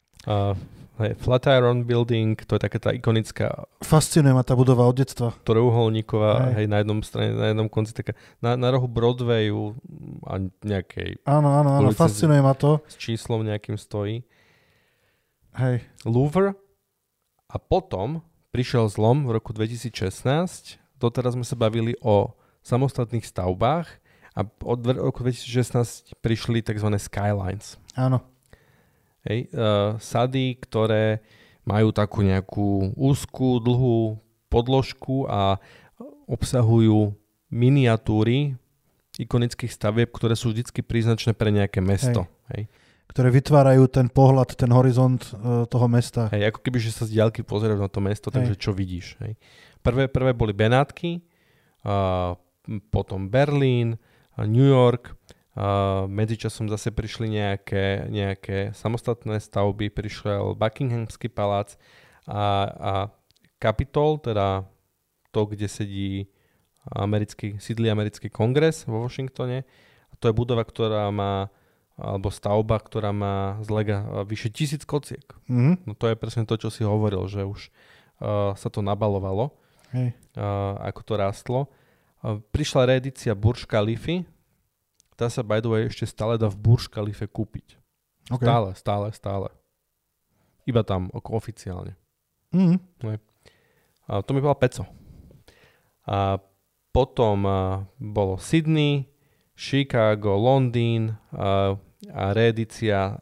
Flatiron Building, to je taká tá ikonická... Fascinuje ma tá budova od detstva. Trojuholníková, hej, na jednom strane, na jednom konci taká, na rohu Broadwayu a nejakej... Áno, fascinuje ma to. S číslom nejakým stojí. Hej. Louvre. A potom prišiel zlom v roku 2016. Doteraz sme sa bavili o samostatných stavbách a od roku 2016 prišli tzv. Skylines. Áno. Hej, sady, ktoré majú takú nejakú úzkú, dlhú podložku a obsahujú miniatúry ikonických stavieb, ktoré sú vždycky príznačné pre nejaké mesto. Hej. Ktoré vytvárajú ten pohľad, ten horizont toho mesta. Hej, ako keby, že sa z diaľky pozerajú na to mesto, takže čo vidíš. Hej. Prvé boli Benátky, potom Berlín, New York, medzičasom zase prišli nejaké samostatné stavby, prišiel Buckinghamský palác a Capitol, teda to, kde sídli americký kongres vo Washingtone. A to je budova, ktorá má alebo stavba, ktorá má z lega vyše 1000 kociek. Mm-hmm. No to je presne to, čo si hovoril, že už sa to nabalovalo, ako to rástlo. Prišla reedícia Burj Khalify, tá sa by the way ešte stále dá v Burj Khalife kúpiť. Okay. Stále. Iba tam, oficiálne. Mm-hmm. A to mi bola Peco. A potom bolo Sydney, Chicago, Londýn a reedícia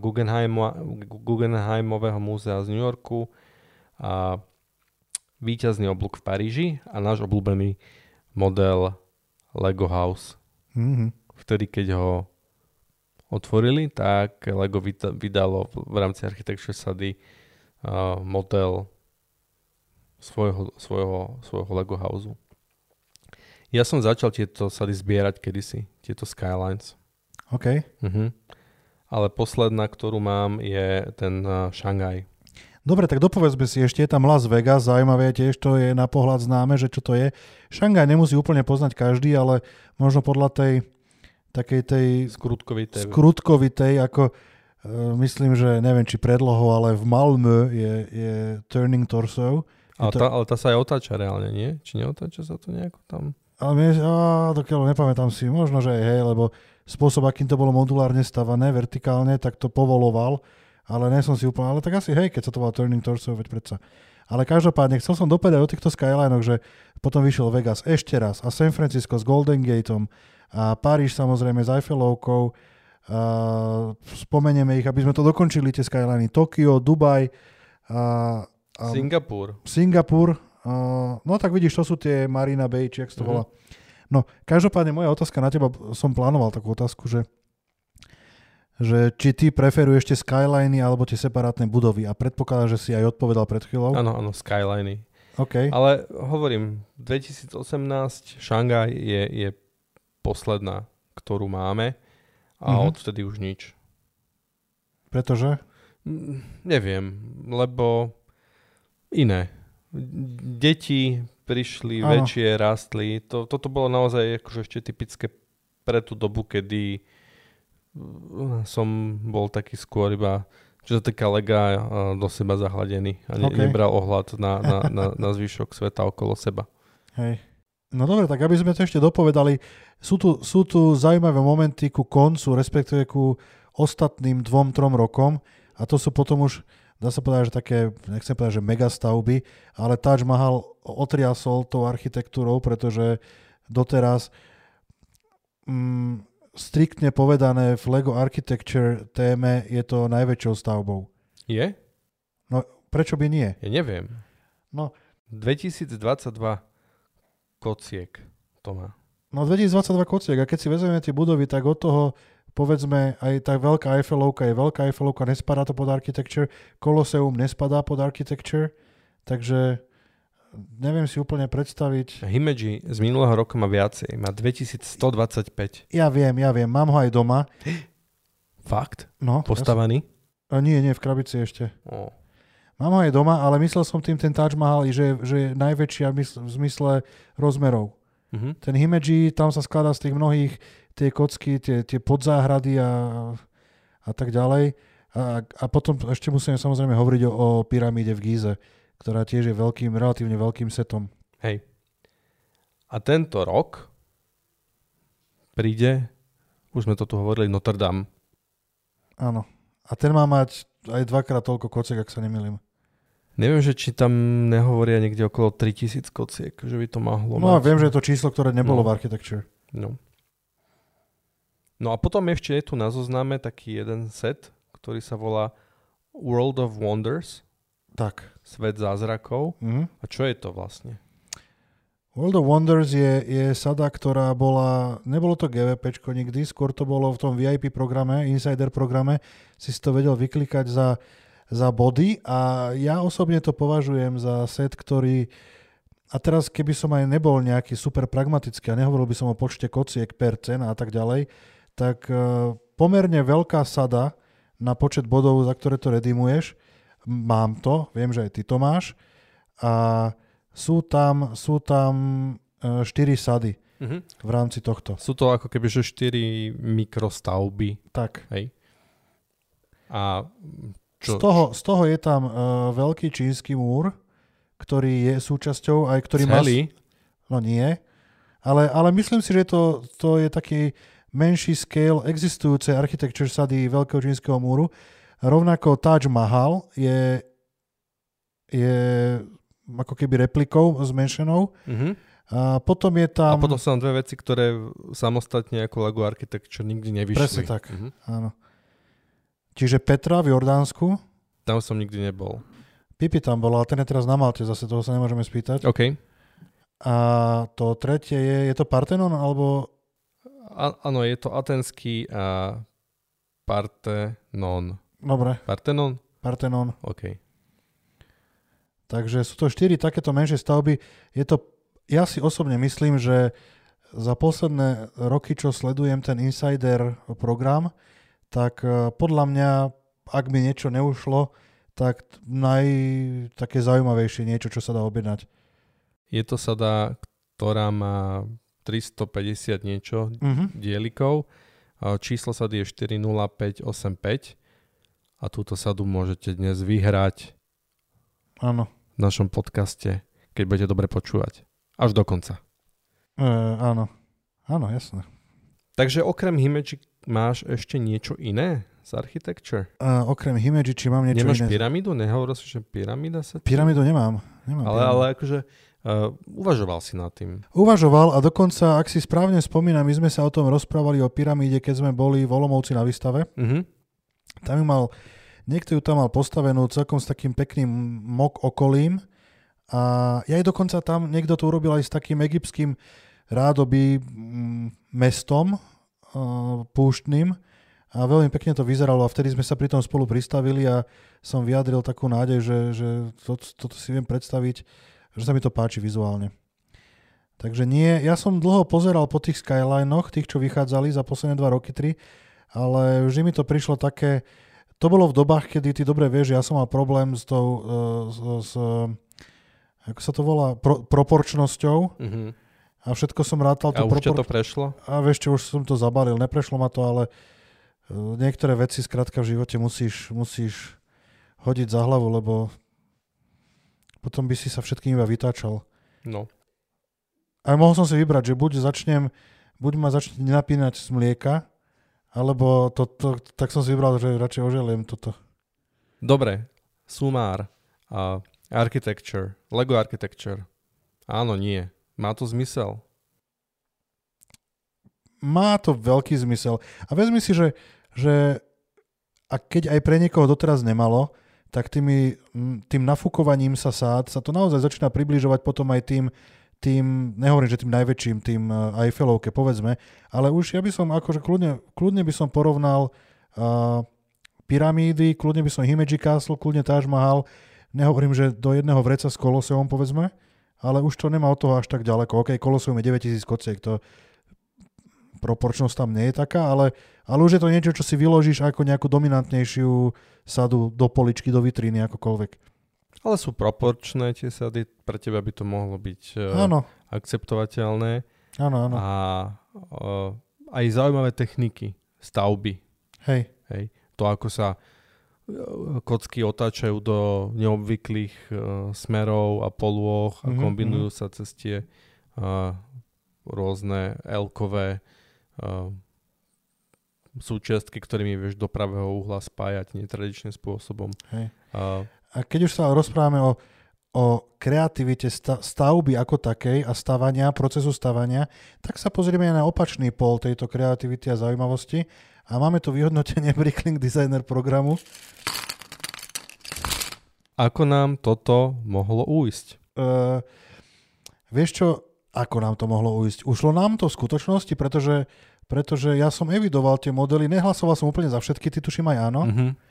Guggenheimového múzea z New Yorku a víťazný oblúk v Paríži a náš obľúbený model Lego House. Mm-hmm. Vtedy, keď ho otvorili, tak Lego vydalo v rámci architektúry sady model svojho Lego Houseu. Ja som začal tieto sady zbierať kedysi, tieto Skylines. OK. Ale posledná, ktorú mám, je ten Šanghaj. Dobre, tak dopovedzme si, ešte je tam Las Vegas, zaujímavé tiež, to je na pohľad známe, že čo to je. Šanghaj nemusí úplne poznať každý, ale možno podľa tej skrutkovitej, ako myslím, že neviem, či predlohou, ale v Malmö je Turning Torso. Ale tá sa aj otáča reálne, nie? Či neotáča sa to nejako tam? Ale dokiaľ nepamätám si, možno, že hej, lebo spôsob, akým to bolo modulárne stavané, vertikálne, tak to povoloval, ale nie som si úplne, ale tak asi hej, keď sa to volá Turning Torso, veď predsa. Ale každopádne, chcel som dopadať o týchto Skylinoch, že potom vyšiel Vegas ešte raz a San Francisco s Golden Gateom a Paríž samozrejme s Eiffelovkou, spomenieme ich, aby sme to dokončili, tie Skyliny, Tokio, Dubaj a Singapur. No tak vidíš, to sú tie Marina Bay, či jak sa to volá. No, každopádne moja otázka na teba, som plánoval takú otázku, že či ty preferuješ tie Skyliny alebo tie separátne budovy a predpokladám, že si aj odpovedal pred chvíľou. Áno, Skyliny. Okay. Ale hovorím, 2018 Šanghaj je posledná, ktorú máme a odvtedy už nič. Pretože? Neviem, lebo iné. Deti prišli, väčšie, rástli. Toto bolo naozaj akože ešte typické pre tú dobu, kedy som bol taký skôr iba, čo sa týka Lega, do seba zahladený a nebral ohľad na zvyšok sveta okolo seba. Hej. No dobre, tak aby sme to ešte dopovedali, sú tu zaujímavé momenty ku koncu, respektíve ku ostatným 2-3 rokom a to sú potom už, dá sa povedať, že také, nechcem povedať, že megastavby, ale Taj Mahal otriasol tou architektúrou, pretože doteraz striktne povedané v Lego Architecture téme je to najväčšou stavbou. Je? No, prečo by nie? Ja neviem. No, 2022 kociek to má. No 2022 kociek a keď si vezmeme tie budovy, tak od toho povedzme aj tá veľká Eiffelovka je veľká Eiffelovka, nespadá to pod architecture, Colosseum nespadá pod architecture, takže neviem si úplne predstaviť. Himeji z minulého roka má viacej, má 2125. Ja viem, mám ho aj doma. Fakt? No, postavaný? Nie, v krabici ešte. Oh. Mám ho aj doma, ale myslel som tým ten Taj Mahal, že je najväčšia v zmysle rozmerov. Mm-hmm. Ten Himeji, tam sa skladá z tých mnohých tie kocky, tie podzáhrady a tak ďalej. A potom ešte musíme samozrejme hovoriť o pyramíde v Gíze, ktorá tiež je relatívne veľkým setom. Hej. A tento rok príde, už sme to tu hovorili, Notre Dame. Áno. A ten má mať aj 2-krát toľko kociek, ak sa nemýlim. Neviem, že či tam nehovoria niekde okolo 3000 kociek, že by to mohlo mať. No a viem, že je to číslo, ktoré nebolo v architecture. No a potom ešte je tu na zozname taký jeden set, ktorý sa volá World of Wonders. Tak. Svet zázrakov. Mm-hmm. A čo je to vlastne? World of Wonders je sada, ktorá nebolo to GVPčko nikdy, skôr to bolo v tom VIP programe, Insider programe, si to vedel vyklikať za body a ja osobne to považujem za set, ktorý, a teraz keby som aj nebol nejaký super pragmatický a nehovoril by som o počte kociek per cena a tak ďalej, tak pomerne veľká sada na počet bodov, za ktoré to redeemuješ. Mám to, viem, že aj ty to máš. A sú tam 4 sady v rámci tohto. Sú to ako keby 4 mikrostavby. Tak. Hej. A čo? Z toho je tam veľký čínsky múr, ktorý je súčasťou, aj ktorý celý? No nie. Ale myslím si, že to je taký menší scale existujúcej architecture sady veľkého čínskeho múru. Rovnako Taj Mahal je ako keby replikou zmenšenou. Mm-hmm. A potom je tam... A potom sú tam dve veci, ktoré samostatne ako Lego Architecture nikdy nevyšli. Presne tak, áno. Čiže Petra v Jordánsku. Tam som nikdy nebol. Pipi tam bola, ale ten je teraz na Malte, zase toho sa nemôžeme spýtať. OK. A to tretie je to Parthenon, alebo... Áno, je to atenský Parthenon. Dobre. Parthenon. OK. Takže sú to 4 takéto menšie stavby. Ja si osobne myslím, že za posledné roky, čo sledujem ten Insider program, tak podľa mňa, ak mi niečo neušlo, tak také zaujímavejšie niečo, čo sa dá objednať. Je to sada, ktorá má 350 niečo dielikov. Číslo sady je 40585 a túto sadu môžete dnes vyhrať. Áno. V našom podcaste, keď budete dobre počúvať. Až do konca. Áno. Áno, jasné. Takže okrem Himeji máš ešte niečo iné z architecture? Okrem Himeji, či mám niečo Nemáš iné? Nemáš pyramídu? Nehovoril si, že pyramída sa... Pyramídu nemám. Ale akože uvažoval si nad tým. Uvažoval a dokonca, ak si správne spomínam, my sme sa o tom rozprávali o pyramíde, keď sme boli v Olomouci na výstave. Tam niekto ju tam mal postavenú celkom s takým pekným mock okolím a ja aj dokonca tam niekto to urobil aj s takým egyptským rádoby mestom púštnym a veľmi pekne to vyzeralo a vtedy sme sa pri tom spolu pristavili a som vyjadril takú nádej, že toto si viem predstaviť, že sa mi to páči vizuálne. Takže nie, ja som dlho pozeral po tých skylinoch, tých, čo vychádzali za posledné 2 roky, 3, ale vždy mi to prišlo také, to bolo v dobách, kedy ty dobre vieš, ja som mal problém s tou, ako sa to volá, proporčnosťou a všetko som rátal. A už to prešlo? A vieš čo, už som to zabalil, neprešlo ma to, ale niektoré veci skrátka v živote musíš hodiť za hlavu, lebo potom by si sa všetkým iba vytáčal. No. A mohol som si vybrať, že buď ma začne napínať z mlieka, alebo tak som si vybral, že radšej oželiem toto. Dobre, sumár. Architecture, Lego Architecture. Áno, nie. Má to zmysel? Má to veľký zmysel. A vezmi si, že a keď aj pre niekoho doteraz nemalo, tak tým nafúkovaním sa sád sa to naozaj začína približovať potom aj tým, nehovorím, že tým najväčším, tým Eiffelovke, povedzme, ale už ja by som akože kľudne by som porovnal pyramídy, kľudne by som Himeji Castle, kľudne Taj Mahal, nehovorím, že do jedného vreca s Koloseum, povedzme, ale už to nemá od toho až tak ďaleko. OK, Koloseum je 9000 kociek, to proporčnosť tam nie je taká, ale už je to niečo, čo si vyložíš ako nejakú dominantnejšiu sadu do poličky, do vitríny, akokoľvek. Ale sú proporčné tie sady, pre teba by to mohlo byť akceptovateľné. Áno. A aj zaujímavé techniky, stavby. Hej. To, ako sa kocky otáčajú do neobvyklých smerov a polôch a kombinujú sa cez tie rôzne L-kové súčiastky, ktorými vieš do pravého uhla spájať netradičným spôsobom. Hej. A keď už sa rozprávame o kreativite stavby ako takej a procesu stavania, tak sa pozrieme aj na opačný pól tejto kreativity a zaujímavosti. A máme tu vyhodnotenie Bricklink Designer programu. Ako nám toto mohlo ujsť? Vieš čo, ako nám to mohlo ujsť? Ušlo nám to v skutočnosti, pretože ja som evidoval tie modely, nehlasoval som úplne za všetky, ty tuším aj áno.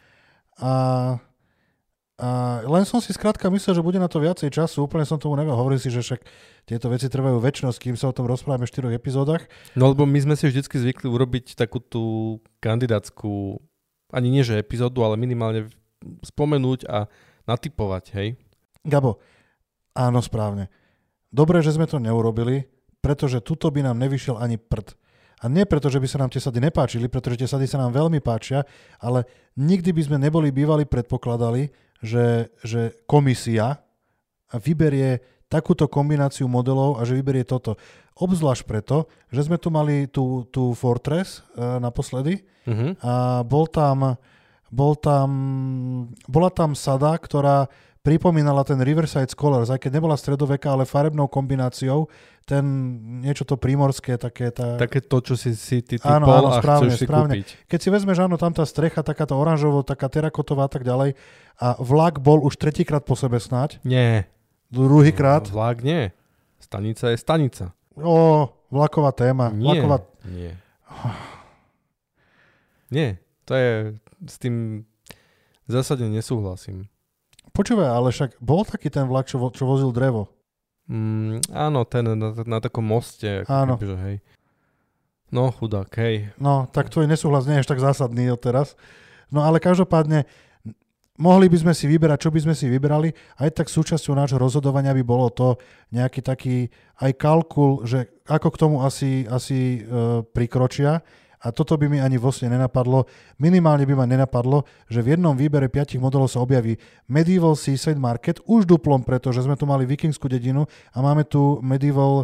A len som si skrátka myslel, že bude na to viacej času, úplne som tomu nevedel. Hovoril si, že však tieto veci trvajú večnosť, kým sa o tom rozprávame v 4 epizódach. No lebo my sme si vždycky zvykli urobiť takú tú kandidátsku, ani nie že epizódu, ale minimálne spomenúť a natypovať, hej? Gabo, áno, správne. Dobre, že sme to neurobili, pretože tuto by nám nevyšiel ani prd. A nie preto, že by sa nám tie sady nepáčili, pretože tie sady sa nám veľmi páčia, ale nikdy by sme neboli bývali predpokladali, že komisia vyberie takúto kombináciu modelov a že vyberie toto. Obzvlášť preto, že sme tu mali tú Fortress naposledy a bola tam sada, ktorá pripomínala ten Riverside Scholars, aj keď nebola stredoveká, ale farebnou kombináciou, niečo to prímorské, také to, čo si ty bol a správne, chceš si kúpiť. Keď si vezmeš, áno, tam tá strecha, takáto oranžovo, taká terakotová a tak ďalej, a vlak bol už 3-krát po sebe snáď. Nie. 2-krát. Vlak nie. Stanica je stanica. Vlaková téma. Nie. Nie. To je, s tým v zásade nesúhlasím. Počúvaj, ale však bol taký ten vlak, čo vozil drevo. Áno, ten na takom moste. Áno. Kebyže, hej. No, chudák, hej. No, tak tvoj nesúhlas nie je až tak zásadný odteraz. No, ale každopádne, mohli by sme si vyberať, čo by sme si vyberali. Aj tak súčasťou nášho rozhodovania by bolo to nejaký taký aj kalkul, že ako k tomu asi prikročia. A toto by mi ani vlastne nenapadlo. Minimálne by ma nenapadlo, že v jednom výbere 5 modelov sa objaví Medieval Seaside Market, už duplom, pretože sme tu mali vikingskú dedinu a máme tu Medieval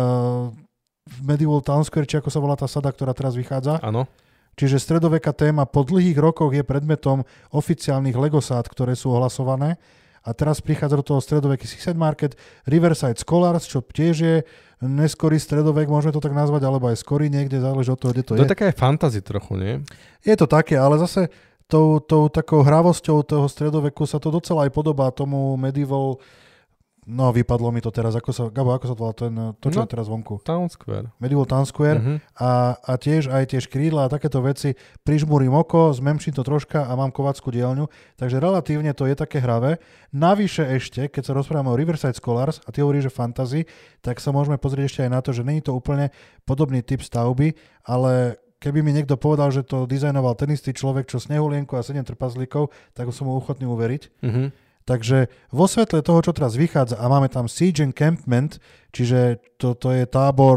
Town Square, či ako sa volá tá sada, ktorá teraz vychádza. Áno. Čiže stredoveká téma po dlhých rokoch je predmetom oficiálnych Legosád, ktoré sú ohlasované. A teraz prichádza do toho stredoveký Seaside Market, Riverside Scholars, čo tiež je neskorý stredovek, môžeme to tak nazvať, alebo aj skorý niekde, záleží od toho, kde to je. To je taká aj fantasy trochu, nie? Je to také, ale zase tou takou hravosťou toho stredoveku sa to docela aj podobá tomu medieval. No, vypadlo mi to teraz. Gabo, ako sa to volá to, čo je teraz vonku? Town Square. Medieval Town Square. A tiež aj tie škrídla a takéto veci. Prižmúrim oko, zmenším to troška a mám kovackú dielňu. Takže relatívne to je také hravé. Navyše ešte, keď sa rozprávame o Riverside Scholars a ty hovoríš, že fantasy, tak sa môžeme pozrieť ešte aj na to, že není to úplne podobný typ stavby, ale keby mi niekto povedal, že to dizajnoval ten istý človek, čo Snehulienku a 7 trpazlíkov, tak som mu ochotný uveriť. Takže vo svetle toho, čo teraz vychádza, a máme tam Siege Encampment, čiže to je tábor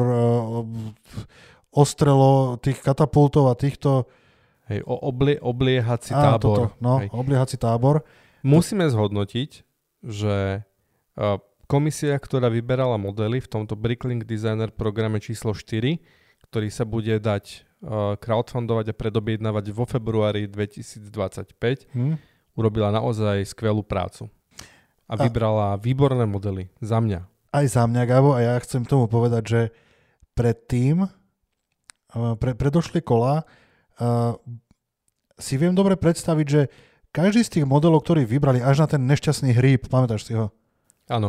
ostrelo tých katapultov a týchto... Hej, obliehací tábor. Obliehací tábor. Musíme zhodnotiť, že komisia, ktorá vyberala modely v tomto Bricklink Designer programe číslo 4, ktorý sa bude dať crowdfundovať a predobjednávať vo februári 2025, urobila naozaj skvelú prácu. A vybrala výborné modely. Za mňa. Aj za mňa, Gabo. A ja chcem tomu povedať, že predtým, predošli kola, si viem dobre predstaviť, že každý z tých modelov, ktorý vybrali, až na ten nešťastný hríb, pamätáš si ho? Áno.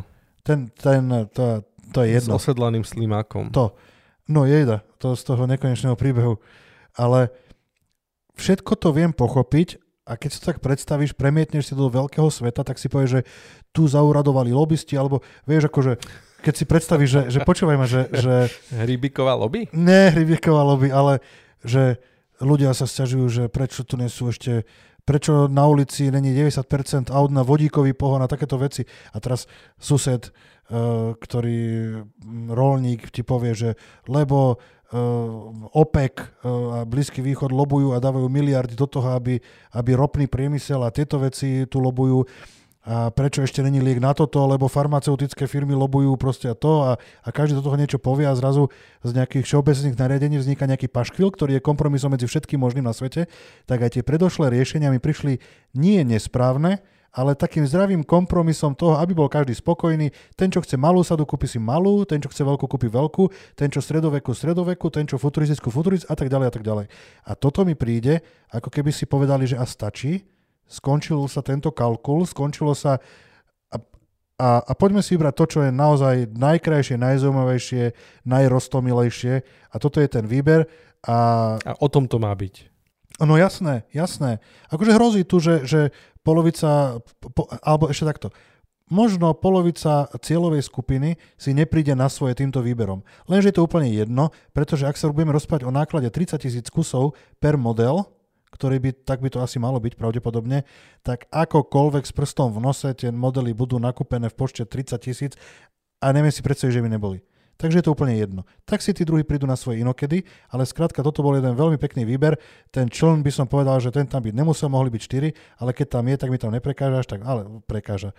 To je jedno. S osedlaným slimákom. No jejda, to z toho nekonečného príbehu. Ale všetko to viem pochopiť a keď si to tak predstavíš, premietneš si do veľkého sveta, tak si povieš, že tu zauradovali lobisti, alebo vieš, akože keď si predstavíš, že počúvaj ma, že Hríbiková lobby? Ne, hríbiková lobby, ale že ľudia sa sťažujú, že prečo tu nie sú ešte, prečo na ulici není 90% aut na vodíkový pohon a takéto veci. A teraz sused, ktorý roľník ti povie, že lebo OPEC a Blízky východ lobujú a dávajú miliardy do toho, aby ropný priemysel a tieto veci tu lobujú. A prečo ešte není liek na toto, lebo farmaceutické firmy lobujú proste a každý do toho niečo povie a zrazu z nejakých všeobecných nariadení vzniká nejaký paškvil, ktorý je kompromisom medzi všetkým možným na svete, tak aj tie predošlé riešenia mi prišli nie nesprávne, ale takým zdravým kompromisom toho, aby bol každý spokojný. Ten, čo chce malú sadu, kúpi si malú, ten, čo chce veľkú, kúpi veľkú, ten, čo stredoveku, ten, čo futuristickú a tak ďalej a tak ďalej. A toto mi príde, ako keby si povedali, že a stačí, skončil sa tento kalkul, skončilo sa a poďme si vybrať to, čo je naozaj najkrajšie, najzaujímavejšie, najroztomilejšie a toto je ten výber. A o tom to má byť. No jasné. Akože hrozí tu, že polovica, alebo ešte takto, možno polovica cieľovej skupiny si nepríde na svoje týmto výberom. Lenže je to úplne jedno, pretože ak sa budeme rozprávať o náklade 30,000 kusov per model, tak by to asi malo byť pravdepodobne, tak akokoľvek s prstom v nose tie modely budú nakúpené v počte 30,000 a neviem si predstaviť, že by neboli. Takže je to úplne jedno. Tak si tí druhí prídu na svoje inokedy, ale skrátka toto bol jeden veľmi pekný výber. Ten čln by som povedal, že ten tam byť nemusel, mohli byť 4, ale keď tam je, tak mi tam neprekáža až tak, ale prekáža.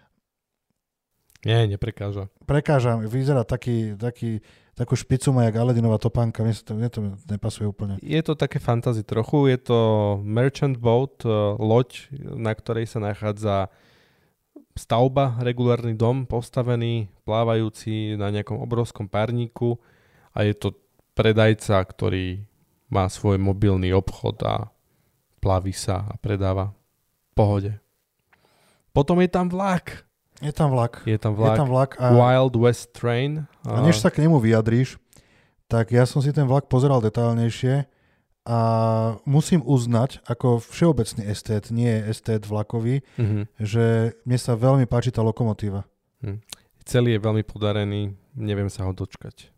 Nie, neprekáža. Prekáža, vyzerá takú špicu má jak Aledinová topánka, mne to nepasuje úplne. Je to také fantasy trochu, je to merchant boat, loď, na ktorej sa nachádza stavba, regulárny dom, postavený, plávajúci na nejakom obrovskom párniku a je to predajca, ktorý má svoj mobilný obchod a plaví sa a predáva v pohode. Potom je tam vlak. Je tam vlak. A Wild West Train. A než sa k nemu vyjadríš, tak ja som si ten vlak pozeral detailnejšie a musím uznať, ako všeobecný estét, nie estét vlakový, že mne sa veľmi páči tá lokomotíva. Celý je veľmi podarený, neviem sa ho dočkať.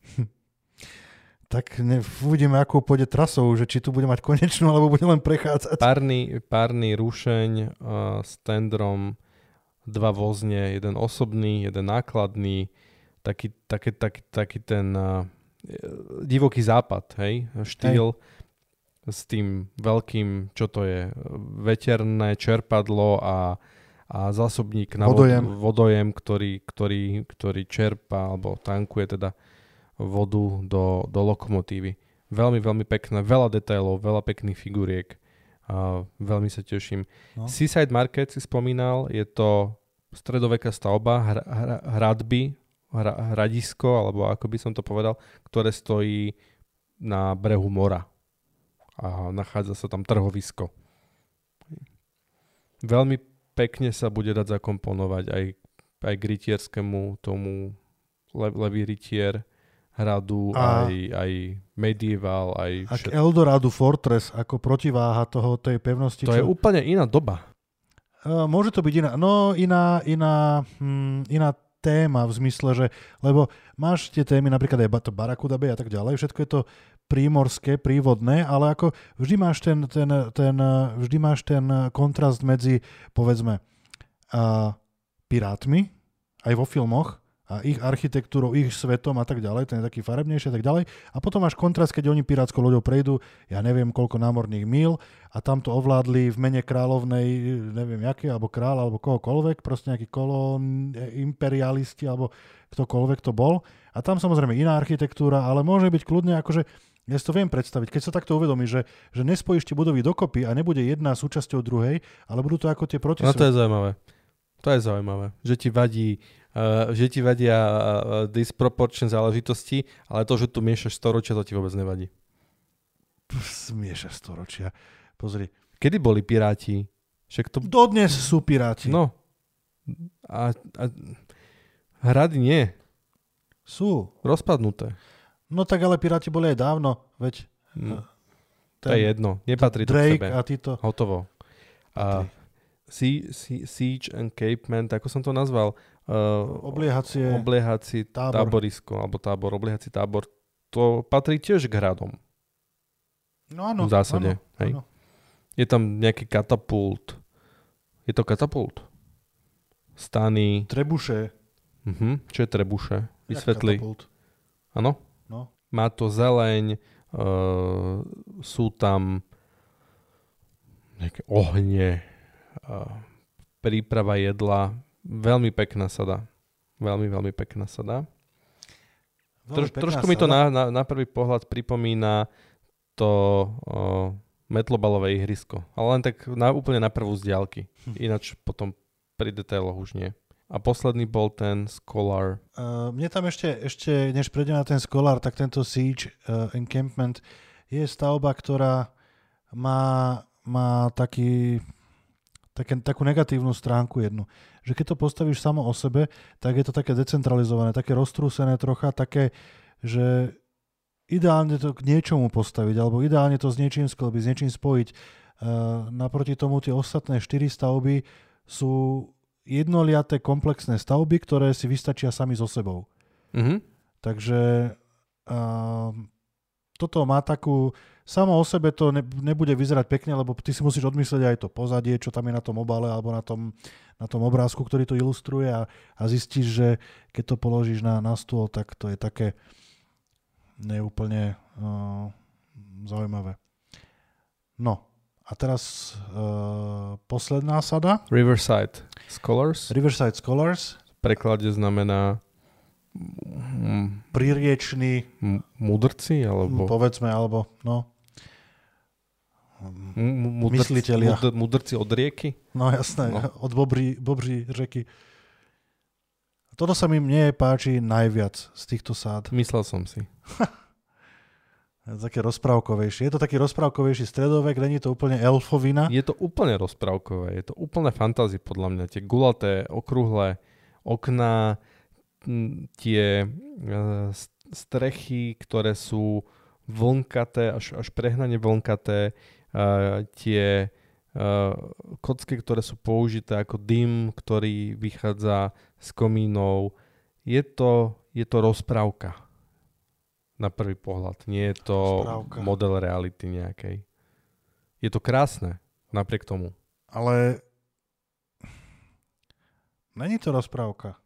Tak uvidíme, akou pôjde trasou, že či tu bude mať konečnú, alebo bude len prechádzať. Párny rušeň s tendrom, 2 vozne, jeden osobný, jeden nákladný, taký ten divoký západ, hej, štýl. Hej. S tým veľkým, čo to je, veterné čerpadlo a zásobník na vodojem, ktorý čerpá alebo tankuje teda vodu do lokomotívy. Veľmi, veľmi pekné, veľa detailov, veľa pekných figuriek. Veľmi sa teším. No. Seaside Market si spomínal, je to stredoveká stavba, hradisko, alebo ako by som to povedal, ktoré stojí na brehu mora. A nachádza sa tam trhovisko. Veľmi pekne sa bude dať zakomponovať aj k rytierskému tomu Levý rytier hradu, aj medieval, aj všetko. A Eldorado Fortress ako protiváha tej pevnosti. To je úplne iná doba. Môže to byť iná téma v zmysle, že lebo máš tie témy, napríklad aj Barakuda Bay a tak ďalej, všetko je to prímorské, prívodné, ale ako vždy máš ten kontrast medzi, povedzme, pirátmi, aj vo filmoch, a ich architektúrou, ich svetom a tak ďalej, ten je taký farebnejší a tak ďalej. A potom máš kontrast, keď oni pirátskou loďou prejdú, ja neviem koľko námorných míl a tam to ovládli v mene kráľovnej, neviem jaké, alebo kráľ, alebo kohokoľvek, proste nejaký imperialisti, alebo ktokoľvek to bol. A tam samozrejme iná architektúra, ale môže byť kľudne akože, ja si to viem predstaviť, keď sa takto uvedomí, že nespojíš tie budovy dokopy a nebude jedna súčasťou druhej, ale budú to ako tie protisvety. No to je zaujímavé. To je zaujímavé, že ti vadia disproporčné záležitosti, ale to, že tu miešaš storočia, to ti vôbec nevadí. Miešaš storočia. Pozri. Kedy boli piráti Však to... Dodnes sú piráti. No. A hrady nie. Sú. Rozpadnuté. No tak ale piráti boli aj dávno, veď... To je jedno. Nepatrí to Drake k sebe. a títo... Hotovo. A Siege Encampment, ako som to nazval? Obliehací táborisko, alebo obliehací tábor. To patrí tiež k hradom. No áno. V zásade. Áno, hej. áno. Je tam nejaký katapult. Je to katapult? Stany. Trebuše. Čo je trebuše? Vysvetli. Áno? No. Má to zeleň, sú tam nejaké ohne, príprava jedla. Veľmi pekná sada. Veľmi, veľmi pekná sada. Trošku mi to na prvý pohľad pripomína to metlobalové ihrisko. Ale len tak úplne na prvú z diaľky. Ináč potom pri detailoch už nie. A posledný bol ten Scholar. Mne tam ešte než prejdem na ten Scholar, tak tento Siege Encampment je stavba, ktorá má takú negatívnu stránku jednu. Že keď to postavíš samo o sebe, tak je to také decentralizované, také roztrúsené trocha, také, že ideálne to k niečomu postaviť, alebo ideálne to s niečím sklbiť, s niečím spojiť. Naproti tomu tie ostatné 4 stavby sú jednoliaté komplexné stavby, ktoré si vystačia sami so sebou. Takže toto má takú... Samo o sebe to nebude vyzerať pekne, lebo ty si musíš odmyslieť aj to pozadie, čo tam je na tom obale alebo na tom obrázku, ktorý to ilustruje a zistíš, že keď to položíš na stôl, tak to je také neúplne zaujímavé. No, a teraz posledná sada. Riverside Scholars. Riverside Scholars. V preklade znamená prírieční mudrci, alebo... Povedzme, alebo myslitelia. Mudrci od rieky? No jasné, od bobří řeky. Toto sa mi mne páči najviac z týchto sád. Myslel som si. Také rozprávkovejšie. Je to taký rozprávkovejší stredovek, není to úplne elfovina. Je to úplne rozprávkové, je to úplne fantasy podľa mňa. Tie gulaté, okrúhle okná, tie strechy, ktoré sú vlnkaté, až prehnane vlnkaté, tie kocky, ktoré sú použité ako dym, ktorý vychádza z komínov. Je to rozprávka na prvý pohľad. Nie je to rozprávka. Model reality nejakej. Je to krásne napriek tomu. Ale není to rozprávka.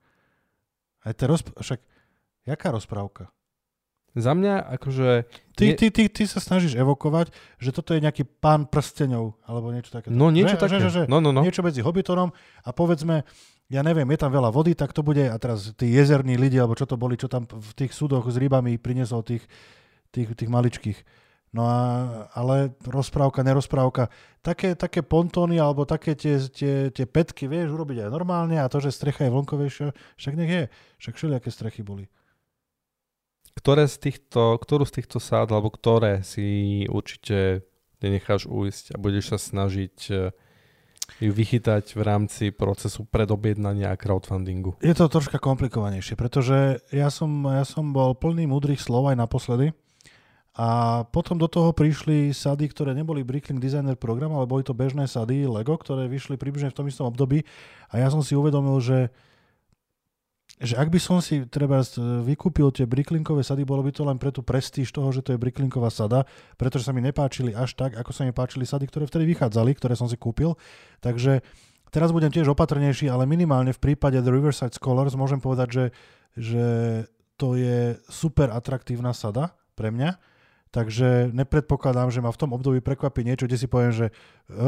Však jaká rozprávka? Za mňa akože... Ty sa snažíš evokovať, že toto je nejaký Pán prsteňov, alebo niečo také. No niečo také. No. Niečo medzi Hobbitonom a povedzme, ja neviem, je tam veľa vody, tak to bude, a teraz tí jezerní ľudia, alebo čo to boli, čo tam v tých súdoch s rybami priniesol tých maličkých. No ale rozprávka, nerozprávka. Také pontóny, alebo také tie pätky, vieš urobiť aj normálne, a to, že strecha je vlnkovejšia, však nech je. Však všelijaké strechy boli. Ktorú z týchto sád, alebo ktoré si určite nenecháš ujsť a budeš sa snažiť ju vychytať v rámci procesu predobjednania a crowdfundingu? Je to troška komplikovanejšie, pretože ja som bol plný múdrych slov aj naposledy a potom do toho prišli sady, ktoré neboli Bricklink Designer program, ale boli to bežné sady Lego, ktoré vyšli približne v tom istom období a ja som si uvedomil, že ak by som si treba vykúpil tie Bricklinkové sady, bolo by to len pre tú prestíž toho, že to je Bricklinková sada, pretože sa mi nepáčili až tak, ako sa mi páčili sady, ktoré vtedy vychádzali, ktoré som si kúpil. Takže teraz budem tiež opatrnejší, ale minimálne v prípade The Riverside Scholars môžem povedať, že to je super atraktívna sada pre mňa, takže nepredpokladám, že ma v tom období prekvapí niečo, kde si poviem, že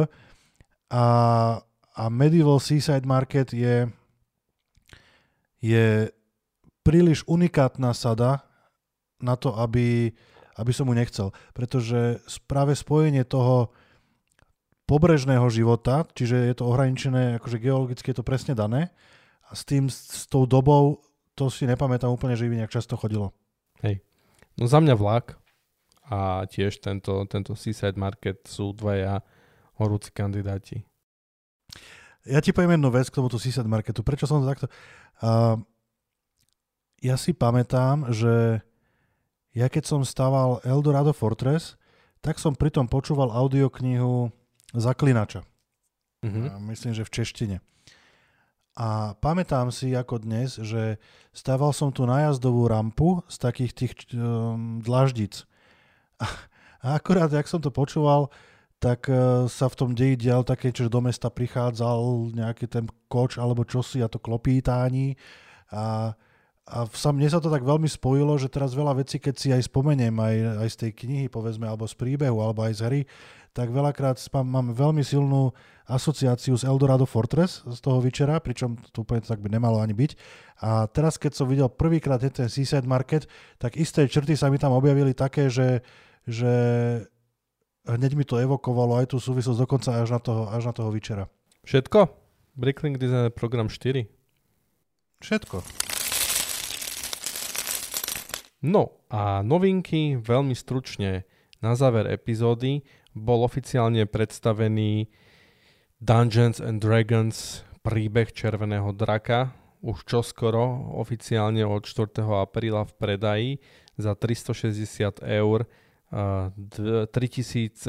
a Medieval Seaside Market je príliš unikátna sada na to, aby som mu nechcel. Pretože práve spojenie toho pobrežného života, čiže je to ohraničené, akože geologicky je to presne dané, a s tou dobou, to si nepamätám úplne, že by nejak často chodilo. Hej. No za mňa vlak a tiež tento Seaside Market sú dvaja horúci kandidáti. Ja ti poviem jednu vec k tomuto Seaside Marketu. Prečo som to takto... Ja si pamätám, že ja keď som staval Eldorado Fortress, tak som pritom počúval audioknihu Zaklinača. Myslím, že v češtine. A pamätám si ako dnes, že stával som tu najazdovú rampu z takých tých dlaždic. A akurát, jak som to počúval, tak sa v tom deji dial také, že do mesta prichádzal nejaký ten koč alebo čosi a to klopítání. A mne sa to tak veľmi spojilo, že teraz veľa vecí, keď si aj spomeniem, aj z tej knihy, povedzme, alebo z príbehu, alebo aj z hry, tak veľakrát mám veľmi silnú asociáciu s Eldorado Fortress z toho Witchera, pričom to úplne tak by nemalo ani byť. A teraz, keď som videl prvýkrát ten Seaside Market, tak isté črty sa mi tam objavili také, že hneď mi to evokovalo aj tú súvislosť dokonca až na toho Witchera. Všetko? Bricklink Designer Program 4? Všetko. No a novinky veľmi stručne. Na záver epizódy bol oficiálne predstavený Dungeons and Dragons príbeh Červeného draka. Už čoskoro, oficiálne od 4. apríla v predaji za 360 €, 3745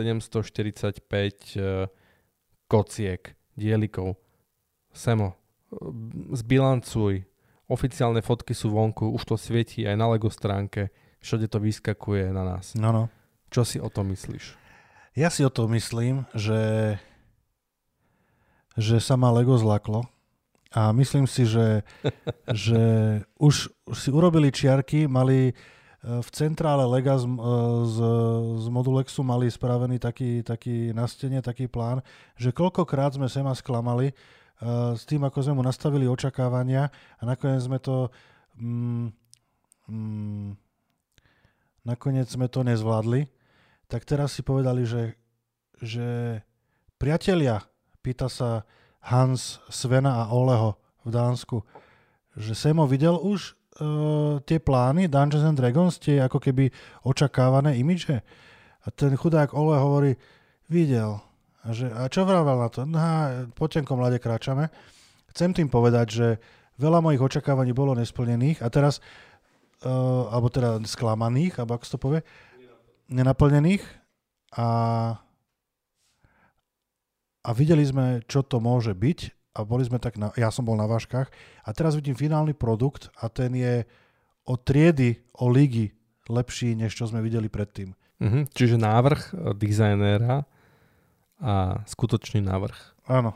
kociek, dielikov. Semo, zbilancuj. Oficiálne fotky sú vonku, už to svietí aj na Lego stránke. Všade to vyskakuje na nás. No. Čo si o tom myslíš? Ja si o tom myslím, že sa ma Lego zlaklo a myslím si, že už si urobili čiarky, mali v centrále Lega z Modulexu mali spravený taký na stene, taký plán, že koľkokrát sme sema sklamali s tým, ako sme mu nastavili očakávania a nakoniec sme to nezvládli. Tak teraz si povedali, že priatelia, pýta sa Hans, Svena a Oleho v Dánsku, že Semo videl už tie plány Dungeons and Dragons, tie ako keby očakávané imidže. A ten chudák Ole hovorí, videl. A čo vravel na to? Po tenkom ľade kráčame. Chcem tým povedať, že veľa mojich očakávaní bolo nesplnených a teraz, alebo teda sklamaných, alebo ako sa to povie, nenaplnených a videli sme, čo to môže byť a boli sme tak, ja som bol na vážkach a teraz vidím finálny produkt a ten je o triedy, o ligy lepší, než čo sme videli predtým. Čiže návrh dizajnéra a skutočný návrh. Áno.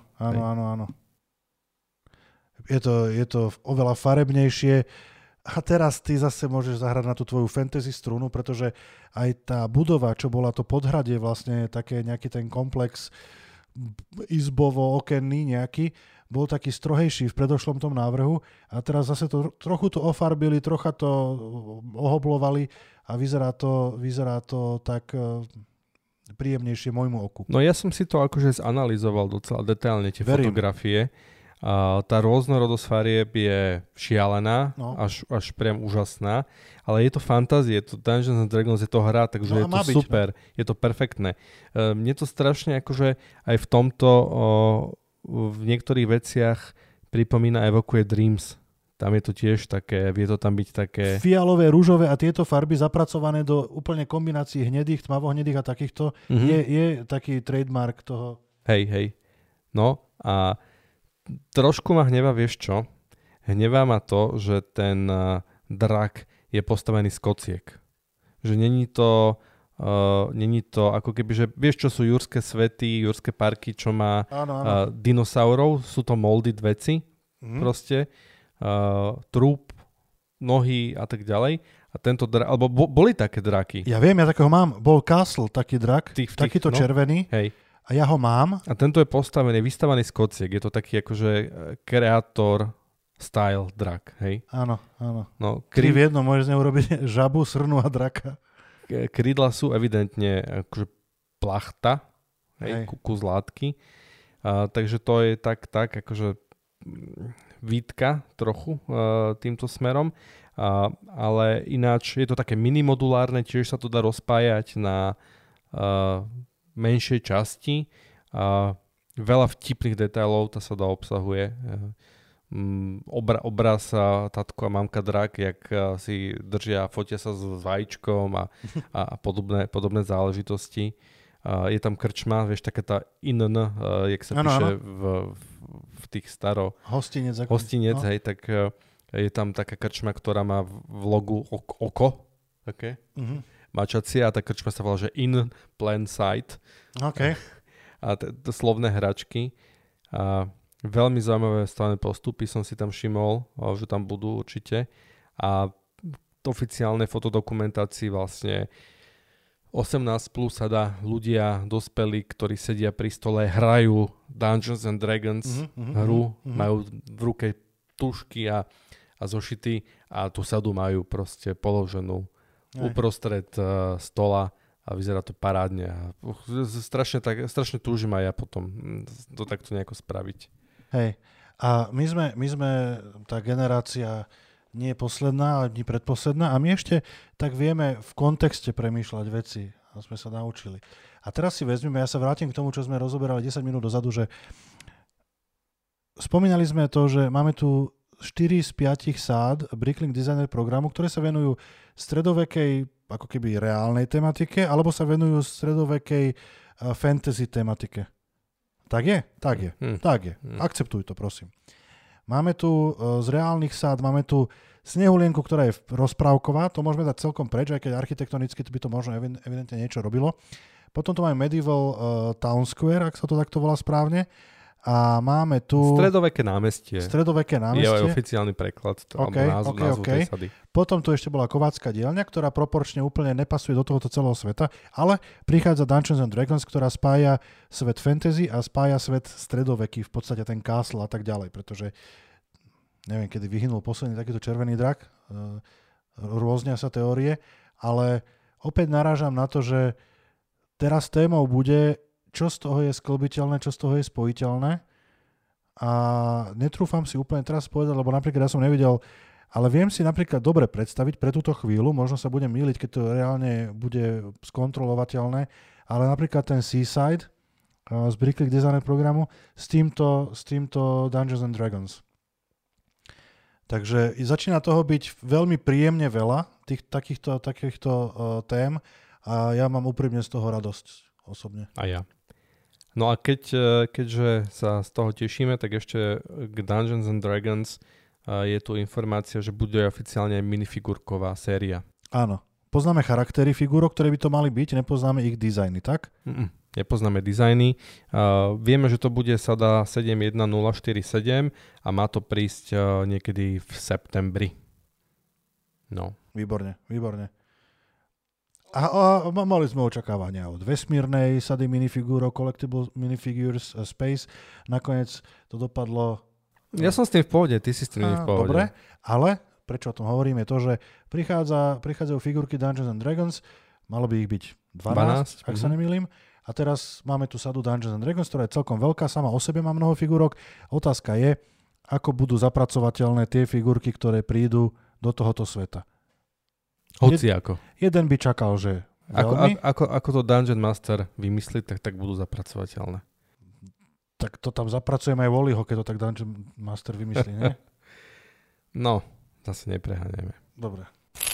Je to oveľa farebnejšie. A teraz ty zase môžeš zahrať na tú tvoju fantasy strunu, pretože aj tá budova, čo bola to podhradie, vlastne také nejaký ten komplex izbovo-okenný nejaký, bol taký strohejší v predošlom tom návrhu a teraz zase to trochu to ofarbili, trocha to ohoblovali a vyzerá to tak príjemnejšie môjmu oku. No ja som si to akože zanalizoval docela detailne, tie fotografie. Tá rôznorodosť farieb je šialená, až priam úžasná, ale je to fantázie, je to Dungeons and Dragons, je to hra, takže je to super, je to perfektné. Mne to strašne akože aj v tomto v niektorých veciach pripomína evokuje Dreams. Tam je to tiež také, vie to tam byť také... Fialové, rúžové a tieto farby zapracované do úplne kombinácií hnedých, tmavohnedých a takýchto je taký trademark toho. Hej. No a trošku ma hnevá, vieš čo? Hnevá ma to, že ten drak je postavený z kociek. Že není to ako keby, že vieš, čo sú jurské svety, jurské parky, čo má dinosaurov, sú to molded veci, proste, trúp, nohy a tak ďalej. A tento drak, alebo boli také draky. Ja viem, ja takého mám. Bol Castle, taký drak, takýto červený. Hej. A ja ho mám. A tento je postavený, vystavaný z kociek. Je to taký akože kreator style drak, hej? Áno. No, Ty v jednom môžeš z neho urobiť žabu, srnu a draka. Krídla sú evidentne akože plachta, hej, kus látky. Takže to je tak akože výtka trochu týmto smerom. Ale ináč je to také minimodulárne, tiež sa to dá rozpájať na menšej časti. veľa vtipných detailov, tá sada obsahuje. Obraz tatko a mamka drak, jak si držia, fotia sa s vajíčkom a podobné záležitosti. Je tam krčma, vieš, taká tá INN, jak sa píše v tých hostinec, hej, tak je tam taká krčma, ktorá má v logu oko, také, mačacie, a tá krčma sa volá, že In Plain Sight. Okay. A slovné hračky. Veľmi zaujímavé stavné postupy som si tam všimol, že tam budú určite. A v oficiálnej fotodokumentácii vlastne 18 plus sa dá ľudia, dospelí, ktorí sedia pri stole, hrajú Dungeons and Dragons hru, majú v ruke tušky a zošity a tú sadu majú proste položenú uprostred stola a vyzerá to parádne. Strašne túžim aj ja potom to takto nejako spraviť. Hej, a my sme tá generácia nie je posledná, ani predposledná a my ešte tak vieme v kontexte premýšľať veci a sme sa naučili. A teraz si vezmeme, ja sa vrátim k tomu, čo sme rozoberali 10 minút dozadu, že spomínali sme to, že máme tu 4 z 5 sád Bricklink Designer programu, ktoré sa venujú stredovekej, ako keby reálnej tematike, alebo sa venujú stredovekej fantasy tematike. Tak je? Tak je. Tak je. Akceptuj to, prosím. Máme tu z reálnych sád, máme tu Snehulienku, ktorá je rozprávková, to môžeme dať celkom preč, aj keď architektonicky by to možno evidentne niečo robilo. Potom tu máme Medieval Town Square, ak sa to takto volá správne. A máme tu... Stredoveké námestie. Je aj oficiálny preklad. Názov tej sady. Potom tu ešte bola Kovácka dielňa, ktorá proporčne úplne nepasuje do tohoto celého sveta, ale prichádza Dungeons and Dragons, ktorá spája svet fantasy a spája svet stredoveký, v podstate ten castle a tak ďalej, pretože neviem, kedy vyhynul posledný takýto červený drak, rôznia sa teórie, ale opäť narážam na to, že teraz témou bude, čo z toho je sklbiteľné, čo z toho je spojiteľné. A netrúfam si úplne teraz povedať, lebo napríklad ja som nevidel, ale viem si napríklad dobre predstaviť pre túto chvíľu, možno sa budem mýliť, keď to reálne bude skontrolovateľné, ale napríklad ten Seaside z Bricklink Designer programu s týmto Dungeons and Dragons. Takže začína toho byť veľmi príjemne veľa takýchto tém a ja mám úprimne z toho radosť osobne. A ja. No a keďže sa z toho tešíme, tak ešte k Dungeons and Dragons je tu informácia, že bude oficiálne minifigurková séria. Áno. Poznáme charaktery figúrok, ktoré by to mali byť, nepoznáme ich dizajny, tak? Nepoznáme dizajny. Vieme, že to bude sada 71047 a má to prísť niekedy v septembri. No. Výborne. A mali sme očakávania od vesmírnej sady minifigúrov, Collectible Minifigures Space. Nakoniec to dopadlo... Ja som s tým v pohode, ty si s tým v pohode. Dobre, ale prečo o tom hovorím je to, že prichádzajú figurky Dungeons and Dragons, malo by ich byť 12 ak sa nemýlim. A teraz máme tu sadu Dungeons and Dragons, ktorá je celkom veľká, sama o sebe má mnoho figurok. Otázka je, ako budú zapracovateľné tie figurky, ktoré prídu do tohoto sveta. Hociako. Jeden by čakal, že ako to Dungeon Master vymyslí, tak budú zapracovateľné. Tak to tam zapracujem aj Wallyho, keď to tak Dungeon Master vymyslí, nie? No, zase nepreháňajme. Dobre.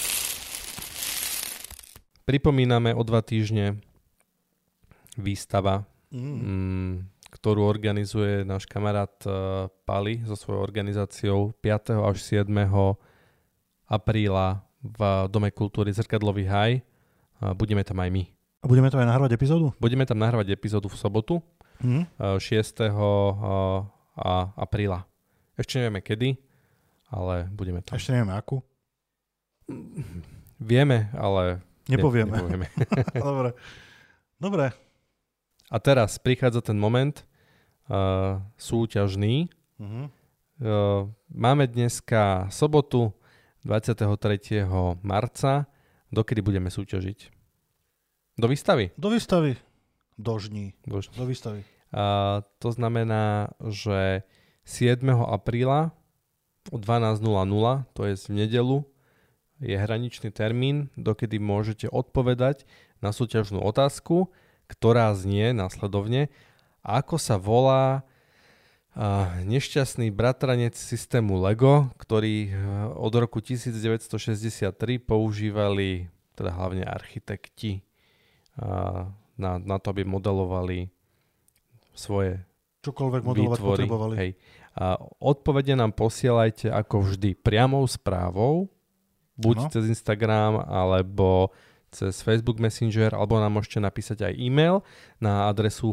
Pripomíname o 2 týždne výstava, ktorú organizuje náš kamarát Pali so svojou organizáciou 5. až 7. apríla v Dome kultúry Zrkadlový haj. Budeme tam aj my. A budeme tam aj nahrávať epizódu? Budeme tam nahrávať epizódu v sobotu, 6. apríla. Ešte nevieme kedy, ale budeme tam. Ešte nevieme akú? Vieme, ale nepovieme. Dobre. A teraz prichádza ten moment súťažný. Máme dneska sobotu 23. marca. Dokedy budeme súťažiť? Do výstavy? Do výstavy. Do výstavy. To znamená, že 7. apríla o 12.00, to je v nedeľu, je hraničný termín, dokedy môžete odpovedať na súťažnú otázku, ktorá znie následovne: ako sa volá nešťastný bratranec systému Lego, ktorý od roku 1963 používali teda hlavne architekti na to, aby modelovali svoje čokoľvek modelovať výtvory. Potrebovali. Hej. Odpovede nám posielajte ako vždy priamou správou, buď cez Instagram, alebo cez Facebook Messenger, alebo nám môžete napísať aj e-mail na adresu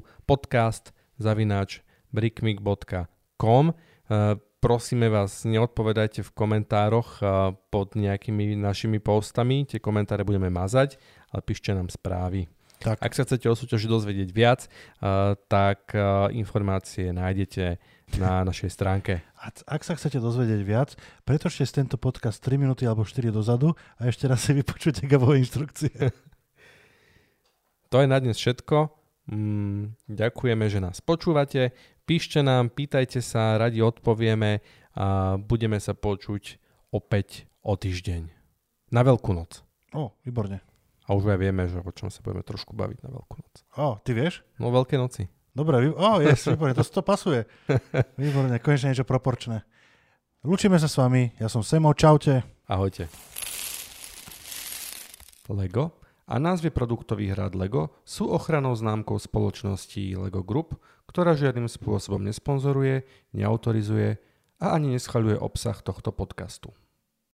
podcast@brickmic.com. Prosíme vás, neodpovedajte v komentároch pod nejakými našimi postami, tie komentáre budeme mazať, ale píšte nám správy. Tak. Ak sa chcete o súťaži dozvedieť viac, tak informácie nájdete na našej stránke. Ak sa chcete dozvedieť viac, pretočte si tento podcast 3 minúty alebo 4 dozadu a ešte raz si vypočujte Gabové inštrukcie. To je na dnes všetko. Ďakujeme, že nás počúvate. Píšte nám, pýtajte sa, radi odpovieme a budeme sa počuť opäť o týždeň. Na Veľkú noc. Výborne. A už aj vieme, že o čom sa budeme trošku baviť na Veľkú noc. Ty vieš? No, Veľké noci. Dobre, výborne, to pasuje. Výborne, konečne niečo proporčné. Lúčime sa s vami, ja som Semo, čaute. Ahojte. Lego a názvy produktových rád Lego sú ochrannou známkou spoločnosti Lego Group, ktorá žiadnym spôsobom nesponzoruje, neautorizuje a ani neschvaľuje obsah tohto podcastu.